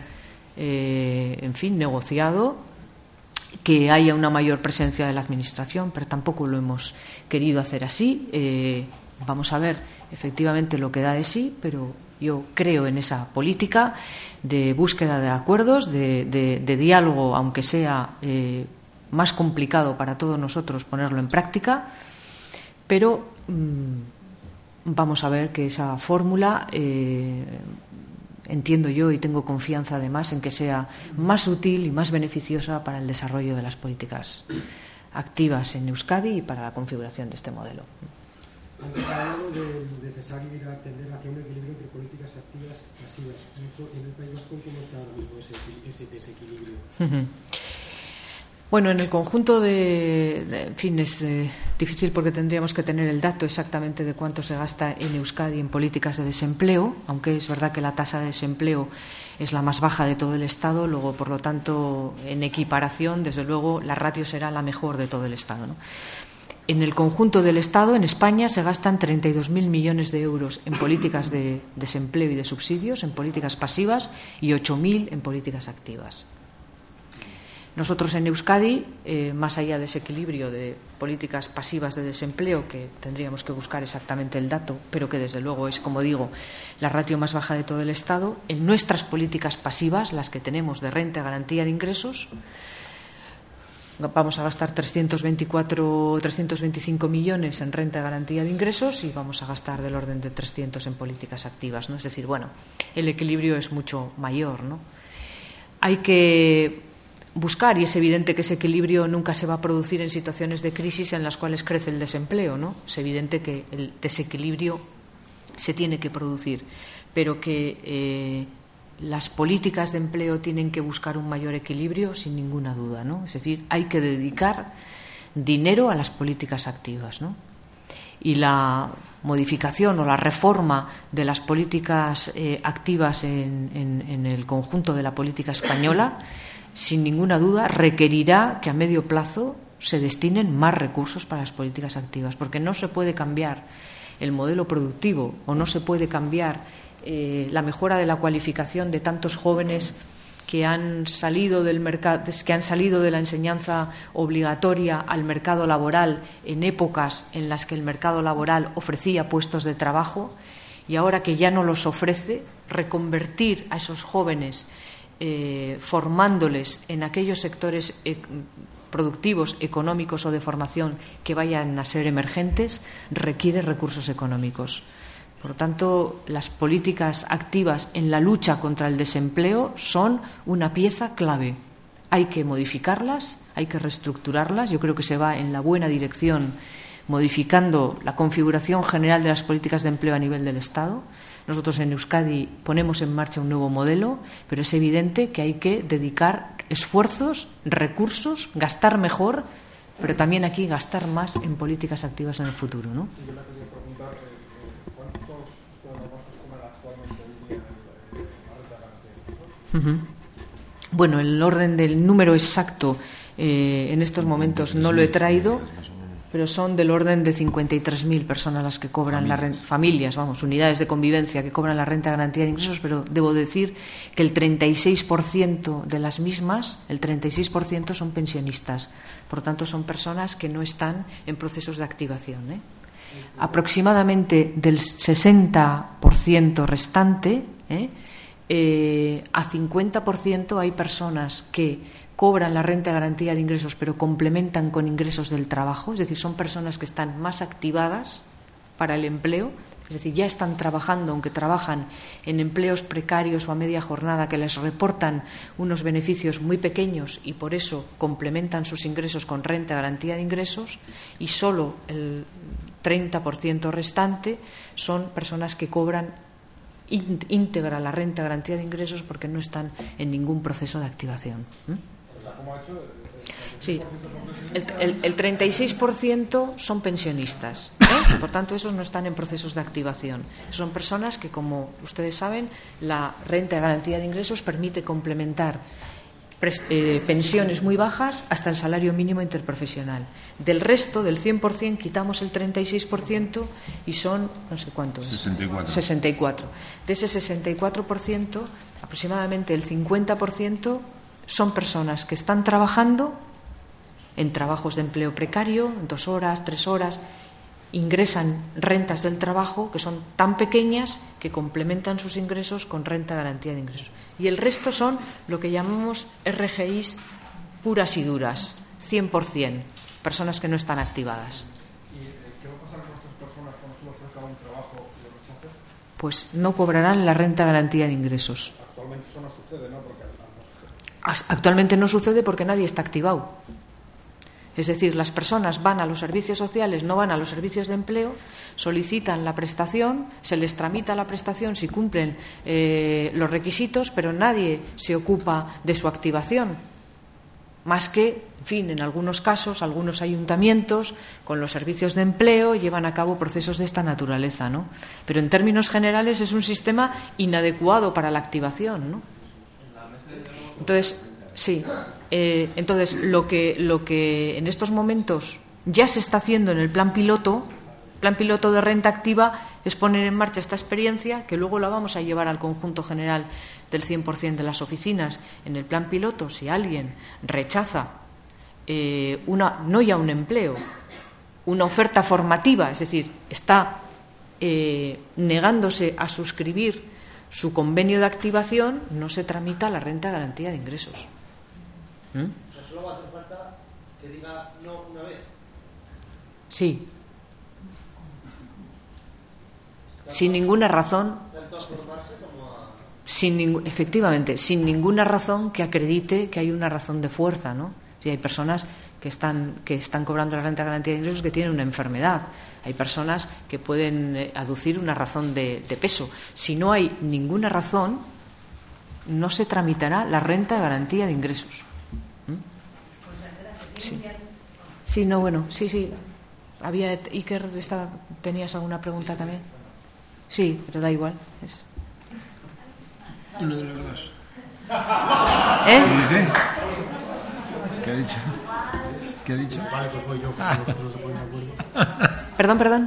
eh, en fin, negociado que haya una mayor presencia de la Administración, pero tampoco lo hemos querido hacer así. Eh, vamos a ver efectivamente lo que da de sí, pero yo creo en esa política de búsqueda de acuerdos, de, de, de diálogo, aunque sea eh, más complicado para todos nosotros ponerlo en práctica, pero mmm, vamos a ver que esa fórmula, eh, entiendo yo y tengo confianza además en que sea más útil y más beneficiosa para el desarrollo de las políticas activas en Euskadi y para la configuración de este modelo. Antes ha hablado de necesario ir a atender hacia un equilibrio entre políticas activas y pasivas. En el País Vasco, ¿cómo está ahora mismo ese, ese desequilibrio? Uh-huh. Bueno, en el conjunto de, de en fin, es eh, difícil porque tendríamos que tener el dato exactamente de cuánto se gasta en Euskadi en políticas de desempleo, aunque es verdad que la tasa de desempleo es la más baja de todo el Estado. Luego, por lo tanto, en equiparación, desde luego, la ratio será la mejor de todo el Estado, ¿no? En el conjunto del Estado, en España, se gastan treinta y dos mil millones de euros en políticas de desempleo y de subsidios, en políticas pasivas, y ocho mil en políticas activas. Nosotros en Euskadi, eh, más allá de ese equilibrio de políticas pasivas de desempleo, que tendríamos que buscar exactamente el dato, pero que desde luego es, como digo, la ratio más baja de todo el Estado, en nuestras políticas pasivas, las que tenemos de renta y garantía de ingresos, vamos a gastar trescientos veinticuatro, trescientos veinticinco millones en renta y garantía de ingresos y vamos a gastar del orden de trescientos en políticas activas, ¿no? Es decir, bueno, el equilibrio es mucho mayor, ¿no? Hay que buscar, y es evidente que ese equilibrio nunca se va a producir en situaciones de crisis en las cuales crece el desempleo, ¿no? Es evidente que el desequilibrio se tiene que producir, pero que eh, las políticas de empleo tienen que buscar un mayor equilibrio sin ninguna duda, ¿no? Es decir, hay que dedicar dinero a las políticas activas, ¿no? Y la modificación o la reforma de las políticas eh, activas en, en, en el conjunto de la política española, sin ninguna duda, requerirá que a medio plazo se destinen más recursos para las políticas activas, porque no se puede cambiar el modelo productivo o no se puede cambiar eh, la mejora de la cualificación de tantos jóvenes que han salido del mercado, que han salido de la enseñanza obligatoria al mercado laboral en épocas en las que el mercado laboral ofrecía puestos de trabajo, y ahora que ya no los ofrece, reconvertir a esos jóvenes Eh, formándoles en aquellos sectores eh, productivos, económicos o de formación que vayan a ser emergentes, requiere recursos económicos. Por lo tanto, las políticas activas en la lucha contra el desempleo son una pieza clave. Hay que modificarlas, hay que reestructurarlas. Yo creo que se va en la buena dirección modificando la configuración general de las políticas de empleo a nivel del Estado. Nosotros en Euskadi ponemos en marcha un nuevo modelo, pero es evidente que hay que dedicar esfuerzos, recursos, gastar mejor, pero también aquí gastar más en políticas activas en el futuro, ¿no? Uh-huh. Bueno, el orden del número exacto eh, en estos momentos no lo he traído, pero son del orden de cincuenta y tres mil personas las que cobran familias. la renta, familias, vamos, unidades de convivencia que cobran la renta de garantía de ingresos, pero debo decir que el treinta y seis por ciento de las mismas, el treinta y seis por ciento son pensionistas, por lo tanto son personas que no están en procesos de activación, ¿eh? Aproximadamente del sesenta por ciento restante, ¿eh? Eh, a cincuenta por ciento hay personas que cobran la renta de garantía de ingresos pero complementan con ingresos del trabajo, es decir, son personas que están más activadas para el empleo, es decir, ya están trabajando, aunque trabajan en empleos precarios o a media jornada que les reportan unos beneficios muy pequeños y por eso complementan sus ingresos con renta de garantía de ingresos, y solo el treinta por ciento restante son personas que cobran íntegra la renta de garantía de ingresos porque no están en ningún proceso de activación. ¿Mm? Sí, el, el, el treinta y seis por ciento son pensionistas, ¿eh? Por tanto esos no están en procesos de activación. Son personas que, como ustedes saben, la renta de garantía de ingresos permite complementar eh, pensiones muy bajas hasta el salario mínimo interprofesional. Del resto, del cien por ciento, quitamos el treinta y seis por ciento y son, no sé cuánto es, sesenta y cuatro. sesenta y cuatro. De ese sesenta y cuatro por ciento, aproximadamente el cincuenta por ciento son personas que están trabajando en trabajos de empleo precario, dos horas, tres horas, ingresan rentas del trabajo que son tan pequeñas que complementan sus ingresos con renta de garantía de ingresos. Y el resto son lo que llamamos R G Is puras y duras, cien por ciento, personas que no están activadas. ¿Y qué va a pasar con estas personas cuando se les ofrezca un trabajo y lo rechacen? Pues no cobrarán la renta de garantía de ingresos. Actualmente eso no sucede, ¿no? Porque Actualmente no sucede porque nadie está activado. Es decir, las personas van a los servicios sociales, no van a los servicios de empleo, solicitan la prestación, se les tramita la prestación si cumplen eh, los requisitos, pero nadie se ocupa de su activación. Más que, en fin, en algunos casos, algunos ayuntamientos con los servicios de empleo llevan a cabo procesos de esta naturaleza, ¿no? Pero en términos generales es un sistema inadecuado para la activación, ¿no? Entonces, sí, eh, entonces lo que, lo que en estos momentos ya se está haciendo en el plan piloto, plan piloto de renta activa, es poner en marcha esta experiencia que luego la vamos a llevar al conjunto general del cien por ciento de las oficinas. En el plan piloto, si alguien rechaza eh, una, no ya un empleo, una oferta formativa, es decir, está eh, negándose a suscribir su convenio de activación, no se tramita la renta de garantía de ingresos. ¿Mm? O sea, solo va a hacer falta que diga no una vez. Sí. Sin ninguna razón. Tanto a formarse como a... Sin ningún, efectivamente, sin ninguna razón que acredite que hay una razón de fuerza, ¿no? Si hay personas que están, que están cobrando la renta de garantía de ingresos que tienen una enfermedad. Hay personas que pueden aducir una razón de, de peso. Si no hay ninguna razón, no se tramitará la renta de garantía de ingresos. ¿Mm? Sí. Sí, no, bueno, sí, sí. Había Iker, esta, ¿tenías alguna pregunta también? Sí, pero da igual. Es... Uno de los dos. ¿Eh? ¿Qué dice? ¿Qué ha dicho? ¿Qué ha dicho? Vale, pues voy yo, porque ah. nosotros se ponen de acuerdo. Perdón, perdón.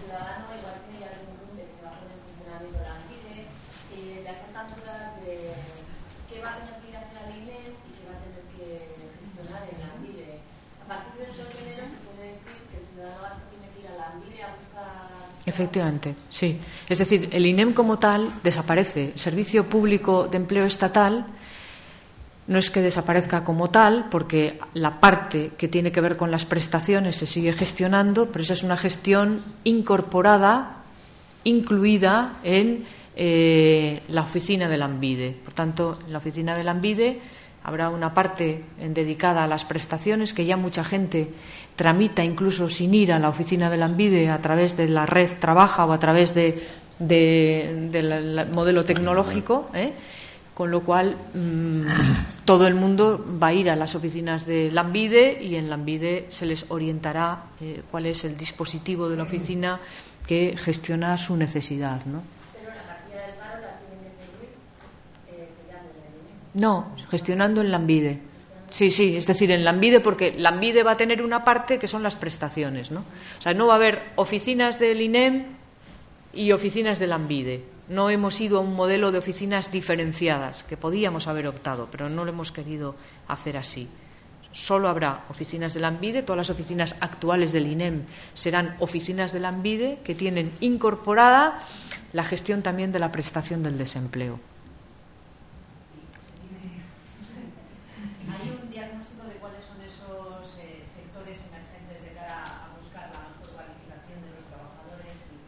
Efectivamente, sí. Es decir, el I N E M como tal desaparece. El Servicio Público de Empleo Estatal no es que desaparezca como tal, porque la parte que tiene que ver con las prestaciones se sigue gestionando, pero esa es una gestión incorporada, incluida en eh, la oficina de Lanbide. Por tanto, en la oficina de Lanbide habrá una parte dedicada a las prestaciones que ya mucha gente tramita incluso sin ir a la oficina de Lanbide a través de la red Trabaja o a través de, de, del modelo tecnológico, ¿eh? Con lo cual mmm, todo el mundo va a ir a las oficinas de Lanbide y en Lanbide se les orientará eh, cuál es el dispositivo de la oficina que gestiona su necesidad, ¿no? Pero la partida del paro la tienen que seguir eh, sellando en la I N E M. No, gestionando en Lanbide. Sí, sí, es decir, en Lanbide, porque Lanbide va a tener una parte que son las prestaciones, ¿no? O sea, no va a haber oficinas del I N E M y oficinas de Lanbide. No hemos ido a un modelo de oficinas diferenciadas, que podíamos haber optado, pero no lo hemos querido hacer así. Solo habrá oficinas de Lanbide, todas las oficinas actuales del I N E M serán oficinas de Lanbide que tienen incorporada la gestión también de la prestación del desempleo. ¿Hay un diagnóstico de cuáles son esos eh, sectores emergentes de cara a buscar la mejor cualificación de los trabajadores y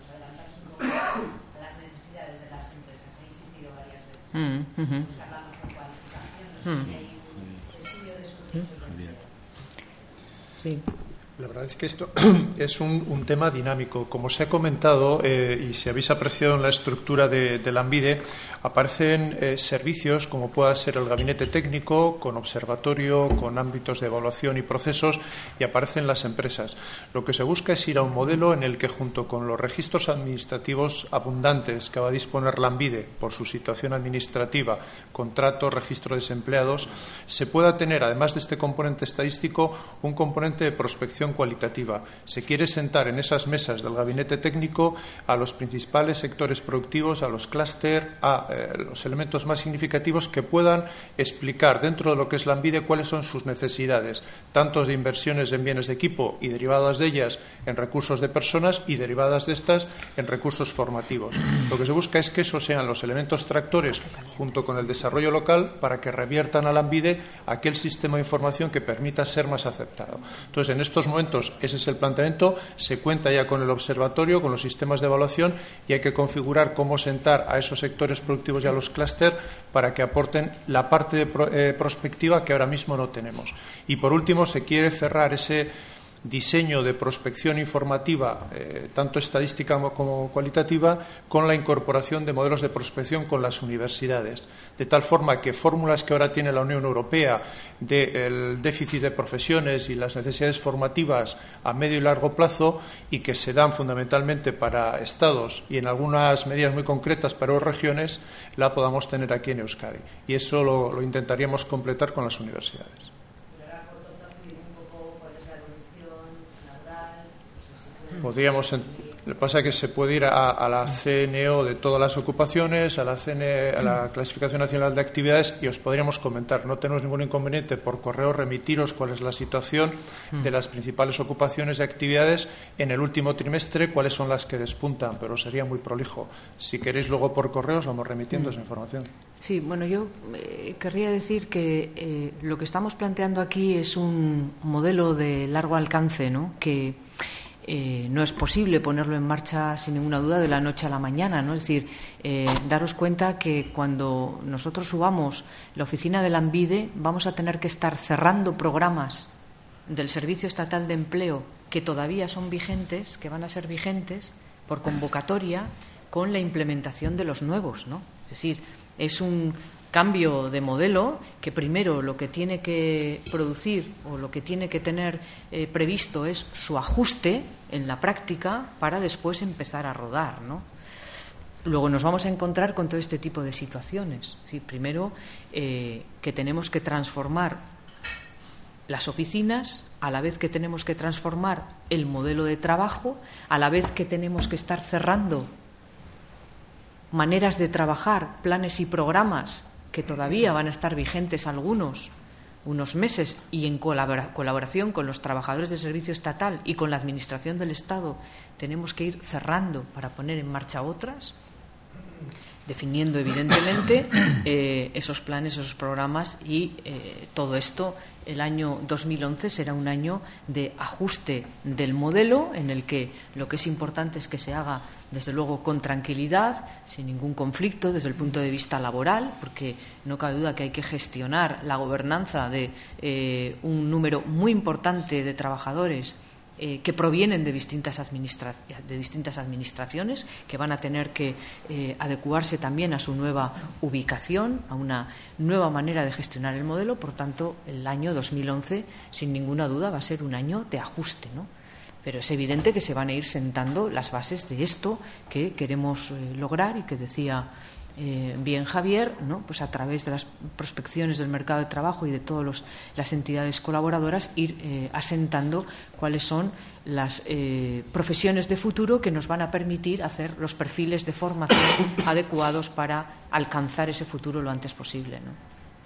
digamos, adelantarse un poco a las necesidades de las empresas. He insistido varias veces. Mm, uh-huh. Buscar la mejor cualificación. No sé mm. si hay un estudio de esos hechos. Sí. La verdad es que esto es un, un tema dinámico. Como se ha comentado eh, y si habéis apreciado en la estructura de, de Lanbide, aparecen eh, servicios como pueda ser el gabinete técnico, con observatorio, con ámbitos de evaluación y procesos, y aparecen las empresas. Lo que se busca es ir a un modelo en el que, junto con los registros administrativos abundantes que va a disponer Lanbide por su situación administrativa, contratos, registro de desempleados, se pueda tener, además de este componente estadístico, un componente de prospección cualitativa. Se quiere sentar en esas mesas del gabinete técnico a los principales sectores productivos, a los clúster, a eh, los elementos más significativos que puedan explicar dentro de lo que es Lanbide cuáles son sus necesidades, tanto de inversiones en bienes de equipo y derivadas de ellas en recursos de personas y derivadas de estas en recursos formativos. Lo que se busca es que esos sean los elementos tractores junto con el desarrollo local para que reviertan a Lanbide aquel sistema de información que permita ser más aceptado. Entonces, en estos momentos ese es el planteamiento, se cuenta ya con el observatorio, con los sistemas de evaluación, y hay que configurar cómo sentar a esos sectores productivos y a los clúster para que aporten la parte de pro, eh, prospectiva que ahora mismo no tenemos. Y por último, se quiere cerrar ese diseño de prospección informativa, eh, tanto estadística como cualitativa, con la incorporación de modelos de prospección con las universidades, de tal forma que fórmulas que ahora tiene la Unión Europea del déficit de profesiones y las necesidades formativas a medio y largo plazo, y que se dan fundamentalmente para estados y en algunas medidas muy concretas para regiones, la podamos tener aquí en Euskadi. Y eso lo, lo intentaríamos completar con las universidades. Podríamos, lo que pasa es que se puede ir a, a la C N O de todas las ocupaciones, a la, C N, a la Clasificación Nacional de Actividades, y os podríamos comentar. No tenemos ningún inconveniente por correo remitiros cuál es la situación de las principales ocupaciones y actividades en el último trimestre, cuáles son las que despuntan, pero sería muy prolijo. Si queréis luego por correo os vamos remitiendo esa información. Sí, bueno, yo eh, querría decir que eh, lo que estamos planteando aquí es un modelo de largo alcance, ¿no?, que Eh, no es posible ponerlo en marcha sin ninguna duda de la noche a la mañana, ¿no? Es decir, eh, daros cuenta que cuando nosotros subamos la oficina de Lanbide vamos a tener que estar cerrando programas del Servicio Estatal de Empleo que todavía son vigentes, que van a ser vigentes por convocatoria con la implementación de los nuevos, ¿no? Es decir, es un cambio de modelo que primero lo que tiene que producir o lo que tiene que tener eh, previsto es su ajuste en la práctica para después empezar a rodar, ¿no? Luego nos vamos a encontrar con todo este tipo de situaciones. ¿Sí? Primero, eh, que tenemos que transformar las oficinas, a la vez que tenemos que transformar el modelo de trabajo, a la vez que tenemos que estar cerrando maneras de trabajar, planes y programas que todavía van a estar vigentes algunos, unos meses, y en colabora, colaboración con los trabajadores del servicio estatal y con la Administración del Estado tenemos que ir cerrando para poner en marcha otras, definiendo evidentemente eh, esos planes, esos programas, y eh, todo esto. El año dos mil once será un año de ajuste del modelo en el que lo que es importante es que se haga, desde luego, con tranquilidad, sin ningún conflicto desde el punto de vista laboral, porque no cabe duda que hay que gestionar la gobernanza de eh, un número muy importante de trabajadores Eh, que provienen de distintas, administra de distintas administraciones, que van a tener que eh, adecuarse también a su nueva ubicación, a una nueva manera de gestionar el modelo. Por tanto, el año dos mil once, sin ninguna duda, va a ser un año de ajuste, ¿no? Pero es evidente que se van a ir sentando las bases de esto que queremos eh, lograr, y que decía Eh, bien Javier, ¿no?, pues a través de las prospecciones del mercado de trabajo y de todas las entidades colaboradoras, ir eh, asentando cuáles son las eh, profesiones de futuro que nos van a permitir hacer los perfiles de formación adecuados para alcanzar ese futuro lo antes posible, ¿no?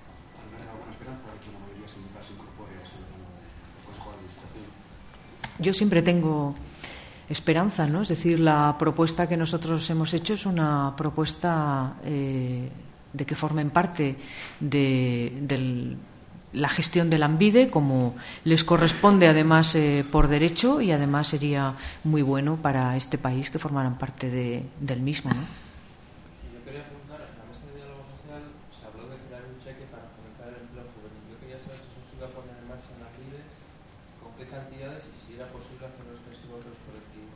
Yo siempre tengo esperanza, ¿no? Es decir, la propuesta que nosotros hemos hecho es una propuesta eh, de que formen parte de, del la gestión de Lanbide como les corresponde además eh, por derecho, y además sería muy bueno para este país que formaran parte de, del mismo, ¿no? Yo quería preguntar, en la mesa de diálogo social se habló de crear un cheque para fomentar el empleo juvenil. Yo quería saber si eso se iba a poner en marcha en Lanbide, con qué cantidades y si era posible hacerlo extensivo a otros colectivos.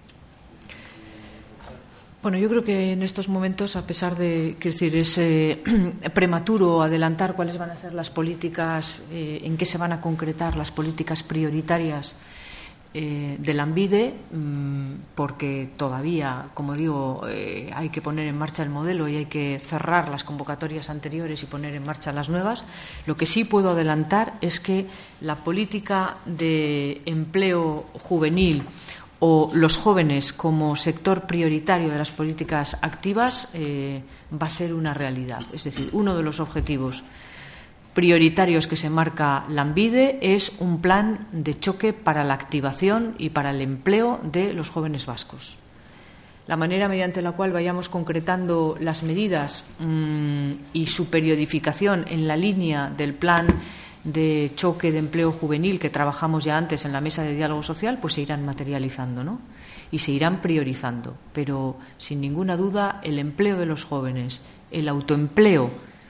Bueno, yo creo que en estos momentos, a pesar de, quiero decir, es eh, prematuro adelantar cuáles van a ser las políticas, eh, en qué se van a concretar las políticas prioritarias eh, de Lanbide, mmm, porque todavía, como digo, eh, hay que poner en marcha el modelo y hay que cerrar las convocatorias anteriores y poner en marcha las nuevas. Lo que sí puedo adelantar es que la política de empleo juvenil o los jóvenes como sector prioritario de las políticas activas eh, va a ser una realidad. Es decir, uno de los objetivos prioritarios que se marca Lanbide es un plan de choque para la activación y para el empleo de los jóvenes vascos. La manera mediante la cual vayamos concretando las medidas mmm, y su periodificación en la línea del plan de choque de empleo juvenil que trabajamos ya antes en la mesa de diálogo social, pues se irán materializando, ¿no? Y se irán priorizando. Pero, sin ninguna duda, el empleo de los jóvenes, el autoempleo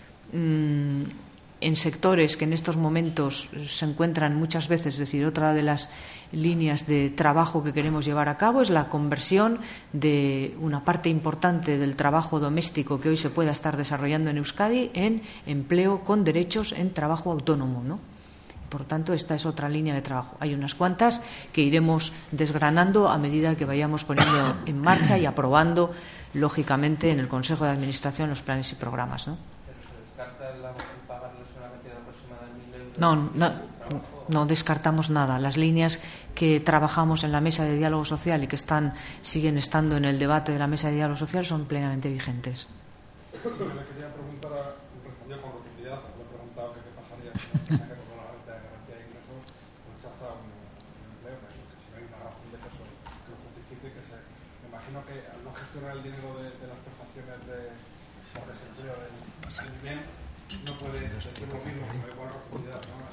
mmm, en sectores que en estos momentos se encuentran muchas veces, es decir, otra de las líneas de trabajo que queremos llevar a cabo es la conversión de una parte importante del trabajo doméstico que hoy se pueda estar desarrollando en Euskadi en empleo con derechos en trabajo autónomo, ¿no? Por tanto, esta es otra línea de trabajo. Hay unas cuantas que iremos desgranando a medida que vayamos poniendo en marcha y aprobando, lógicamente, en el Consejo de Administración los planes y programas, ¿no? ¿Pero se descarta el pagarles una cantidad aproximada de mil euros? No, no. No descartamos nada. Las líneas que trabajamos en la mesa de diálogo social y que están siguen estando en el debate de la mesa de diálogo social son plenamente vigentes. Le quería preguntar, respondió con rotundidad, porque le he preguntado que qué pasaría si no con la renta de garantía de ingresos rechaza un empleo, que si no hay una razón de peso que lo justifique, que se, me imagino que al no gestionar el dinero de, de las prestaciones de desempleo del bien, no puede decir lo mismo con igual rotundidad, ¿no?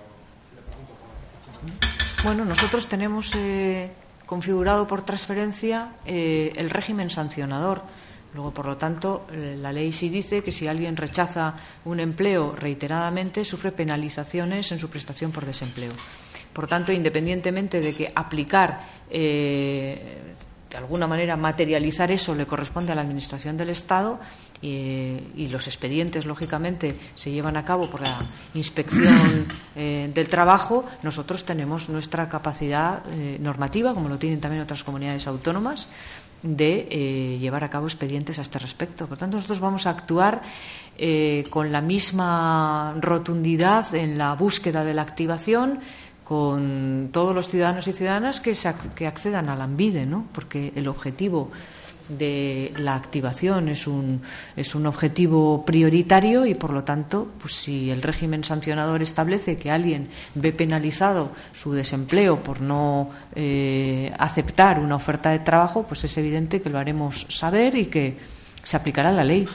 Bueno, nosotros tenemos eh, configurado por transferencia eh, el régimen sancionador. Luego, por lo tanto, eh, la ley sí dice que si alguien rechaza un empleo reiteradamente, sufre penalizaciones en su prestación por desempleo. Por tanto, independientemente de que aplicar, eh, de alguna manera materializar eso le corresponde a la Administración del Estado, Eh, y los expedientes, lógicamente, se llevan a cabo por la Inspección eh, del Trabajo, nosotros tenemos nuestra capacidad eh, normativa, como lo tienen también otras comunidades autónomas, de eh, llevar a cabo expedientes a este respecto. Por tanto, nosotros vamos a actuar eh, con la misma rotundidad en la búsqueda de la activación con todos los ciudadanos y ciudadanas que, se, que accedan a Lanbide, ¿no? Porque el objetivo de la activación es un, es un objetivo prioritario y, por lo tanto, pues si el régimen sancionador establece que alguien ve penalizado su desempleo por no eh, aceptar una oferta de trabajo, pues es evidente que lo haremos saber y que se aplicará la ley.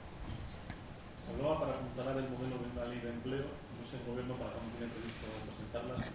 Se hablaba para apuntalar el modelo de una ley de empleo. No sé el gobierno para cuándo tiene previsto presentarla.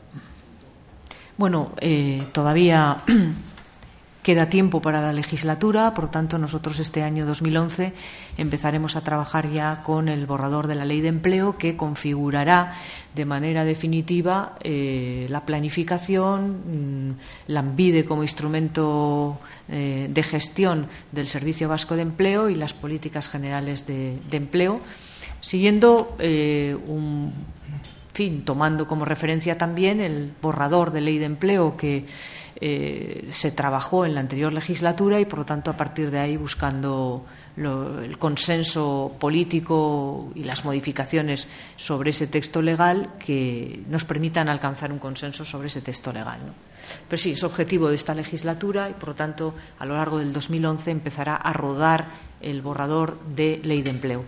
Bueno, eh, todavía queda tiempo para la legislatura, por tanto nosotros este año dos mil once empezaremos a trabajar ya con el borrador de la Ley de Empleo que configurará de manera definitiva eh, la planificación, Lanbide como instrumento eh, de gestión del Servicio Vasco de Empleo y las políticas generales de, de empleo, siguiendo eh, un fin, tomando como referencia también el borrador de Ley de Empleo que Eh, se trabajó en la anterior legislatura y, por lo tanto, a partir de ahí buscando lo, el consenso político y las modificaciones sobre ese texto legal que nos permitan alcanzar un consenso sobre ese texto legal, ¿no? Pero sí, es objetivo de esta legislatura y, por lo tanto, a lo largo del dos mil once empezará a rodar el borrador de Ley de Empleo.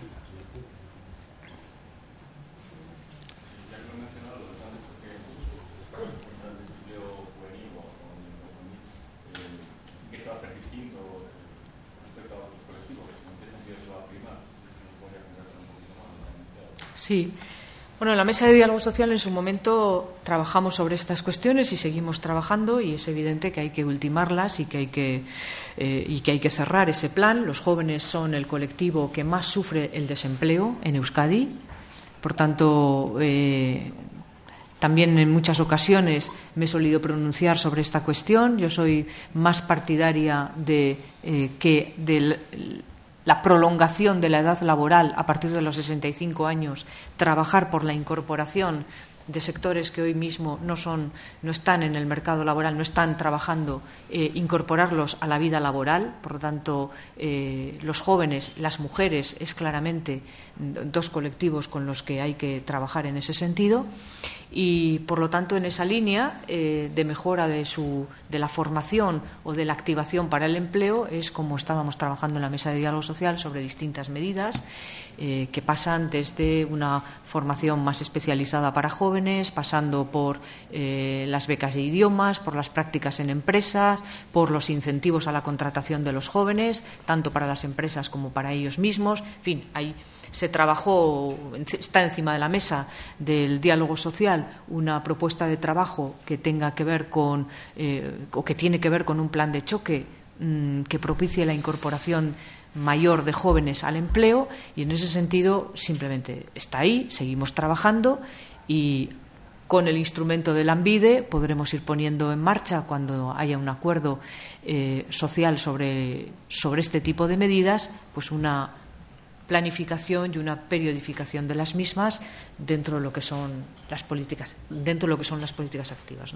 Sí, Bueno, en la mesa de diálogo social en su momento trabajamos sobre estas cuestiones y seguimos trabajando, y es evidente que hay que ultimarlas y que hay que, eh, y que hay que cerrar ese plan. Los jóvenes son el colectivo que más sufre el desempleo en Euskadi. Por tanto, eh, también en muchas ocasiones me he solido pronunciar sobre esta cuestión. Yo soy más partidaria de eh, que del la prolongación de la edad laboral a partir de los sesenta y cinco años, trabajar por la incorporación de sectores que hoy mismo no son, no están en el mercado laboral, no están trabajando, eh, incorporarlos a la vida laboral. Por lo tanto, eh, los jóvenes, las mujeres, es claramente dos colectivos con los que hay que trabajar en ese sentido. Y, por lo tanto, en esa línea eh, de mejora de, su, de la formación o de la activación para el empleo es como estábamos trabajando en la mesa de diálogo social sobre distintas medidas eh, que pasan desde una formación más especializada para jóvenes, pasando por eh, las becas de idiomas, por las prácticas en empresas, por los incentivos a la contratación de los jóvenes, tanto para las empresas como para ellos mismos. En fin, hay se trabajó, está encima de la mesa del diálogo social una propuesta de trabajo que tenga que ver con eh, o que tiene que ver con un plan de choque mmm, que propicie la incorporación mayor de jóvenes al empleo, y en ese sentido simplemente está ahí, seguimos trabajando, y con el instrumento de Lanbide podremos ir poniendo en marcha, cuando haya un acuerdo eh, social sobre, sobre este tipo de medidas, pues una planificación y una periodificación de las mismas dentro de lo que son las políticas, dentro de lo que son las políticas activas, ¿no?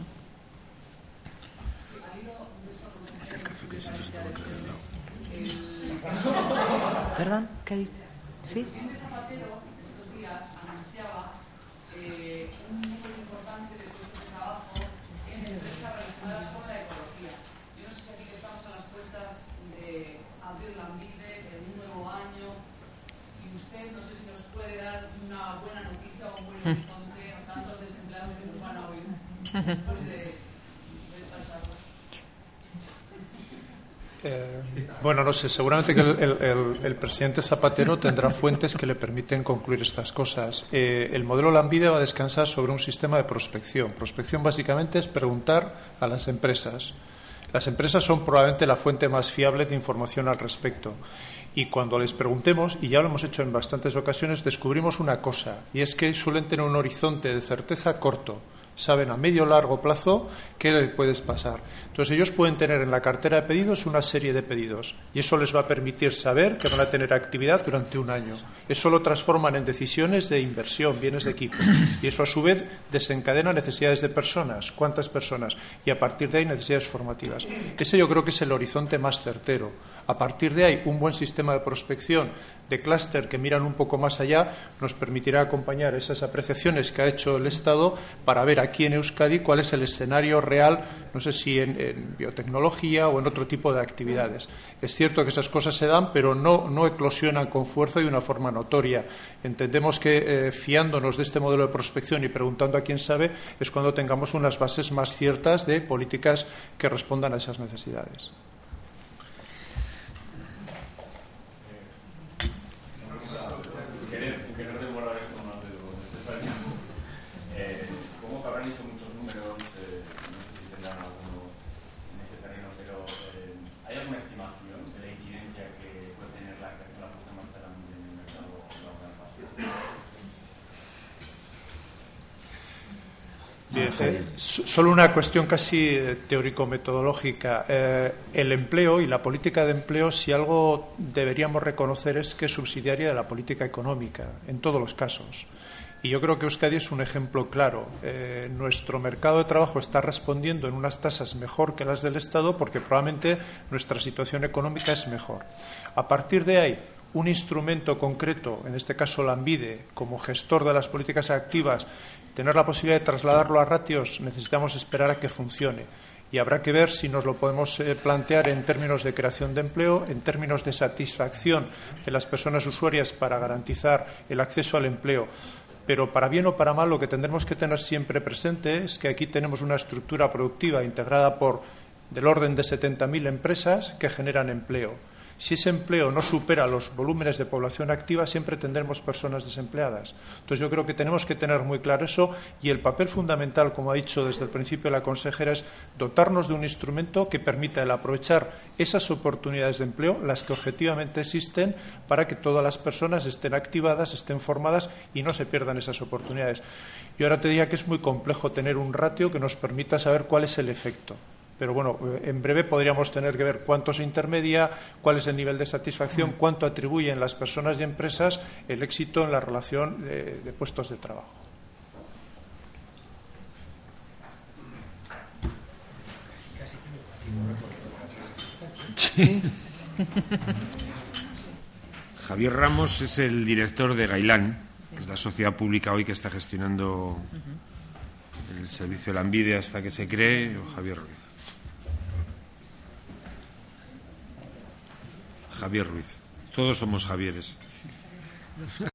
¿Perdón? ¿Qué hay? ¿Sí? Tantos desempleados que nos van a oír después de, de estas charlas. Eh, bueno, no sé, seguramente que el, el, el, el presidente Zapatero tendrá fuentes que le permiten concluir estas cosas. Eh, el modelo Lanbide va a descansar sobre un sistema de prospección. Prospección básicamente es preguntar a las empresas. Las empresas son probablemente la fuente más fiable de información al respecto. Y cuando les preguntemos, y ya lo hemos hecho en bastantes ocasiones, descubrimos una cosa, y es que suelen tener un horizonte de certeza corto. Saben a medio o largo plazo qué les puedes pasar. Entonces ellos pueden tener en la cartera de pedidos una serie de pedidos, y eso les va a permitir saber que van a tener actividad durante un año. Eso lo transforman en decisiones de inversión, bienes de equipo, y eso a su vez desencadena necesidades de personas, cuántas personas, y a partir de ahí necesidades formativas. Ese yo creo que es el horizonte más certero. A partir de ahí, un buen sistema de prospección, de clúster que miran un poco más allá, nos permitirá acompañar esas apreciaciones que ha hecho el Estado para ver aquí en Euskadi cuál es el escenario real, no sé si en, en biotecnología o en otro tipo de actividades. Es cierto que esas cosas se dan, pero no, no eclosionan con fuerza y de una forma notoria. Entendemos que eh, fiándonos de este modelo de prospección y preguntando a quién sabe, es cuando tengamos unas bases más ciertas de políticas que respondan a esas necesidades. Bien, eh, solo una cuestión casi teórico-metodológica. Eh, el empleo y la política de empleo, si algo deberíamos reconocer, es que es subsidiaria de la política económica, en todos los casos. Y yo creo que Euskadi es un ejemplo claro. Eh, nuestro mercado de trabajo está respondiendo en unas tasas mejor que las del Estado porque probablemente nuestra situación económica es mejor. A partir de ahí, un instrumento concreto, en este caso Lanbide, como gestor de las políticas activas, tener la posibilidad de trasladarlo a ratios, necesitamos esperar a que funcione. Y habrá que ver si nos lo podemos eh, plantear en términos de creación de empleo, en términos de satisfacción de las personas usuarias para garantizar el acceso al empleo. Pero para bien o para mal, lo que tendremos que tener siempre presente es que aquí tenemos una estructura productiva integrada por del orden de setenta mil empresas que generan empleo. Si ese empleo no supera los volúmenes de población activa, siempre tendremos personas desempleadas. Entonces, yo creo que tenemos que tener muy claro eso, y el papel fundamental, como ha dicho desde el principio la consejera, es dotarnos de un instrumento que permita el aprovechar esas oportunidades de empleo, las que objetivamente existen, para que todas las personas estén activadas, estén formadas y no se pierdan esas oportunidades. Yo ahora te diría que es muy complejo tener un ratio que nos permita saber cuál es el efecto. Pero bueno, en breve podríamos tener que ver cuánto se intermedia, cuál es el nivel de satisfacción, cuánto atribuyen las personas y empresas el éxito en la relación de, de puestos de trabajo. Sí. Javier Ramos es el director de Gailán, que es la sociedad pública hoy que está gestionando el servicio de Lanbide hasta que se cree. Javier Ruiz. Javier Ruiz. Todos somos Javieres.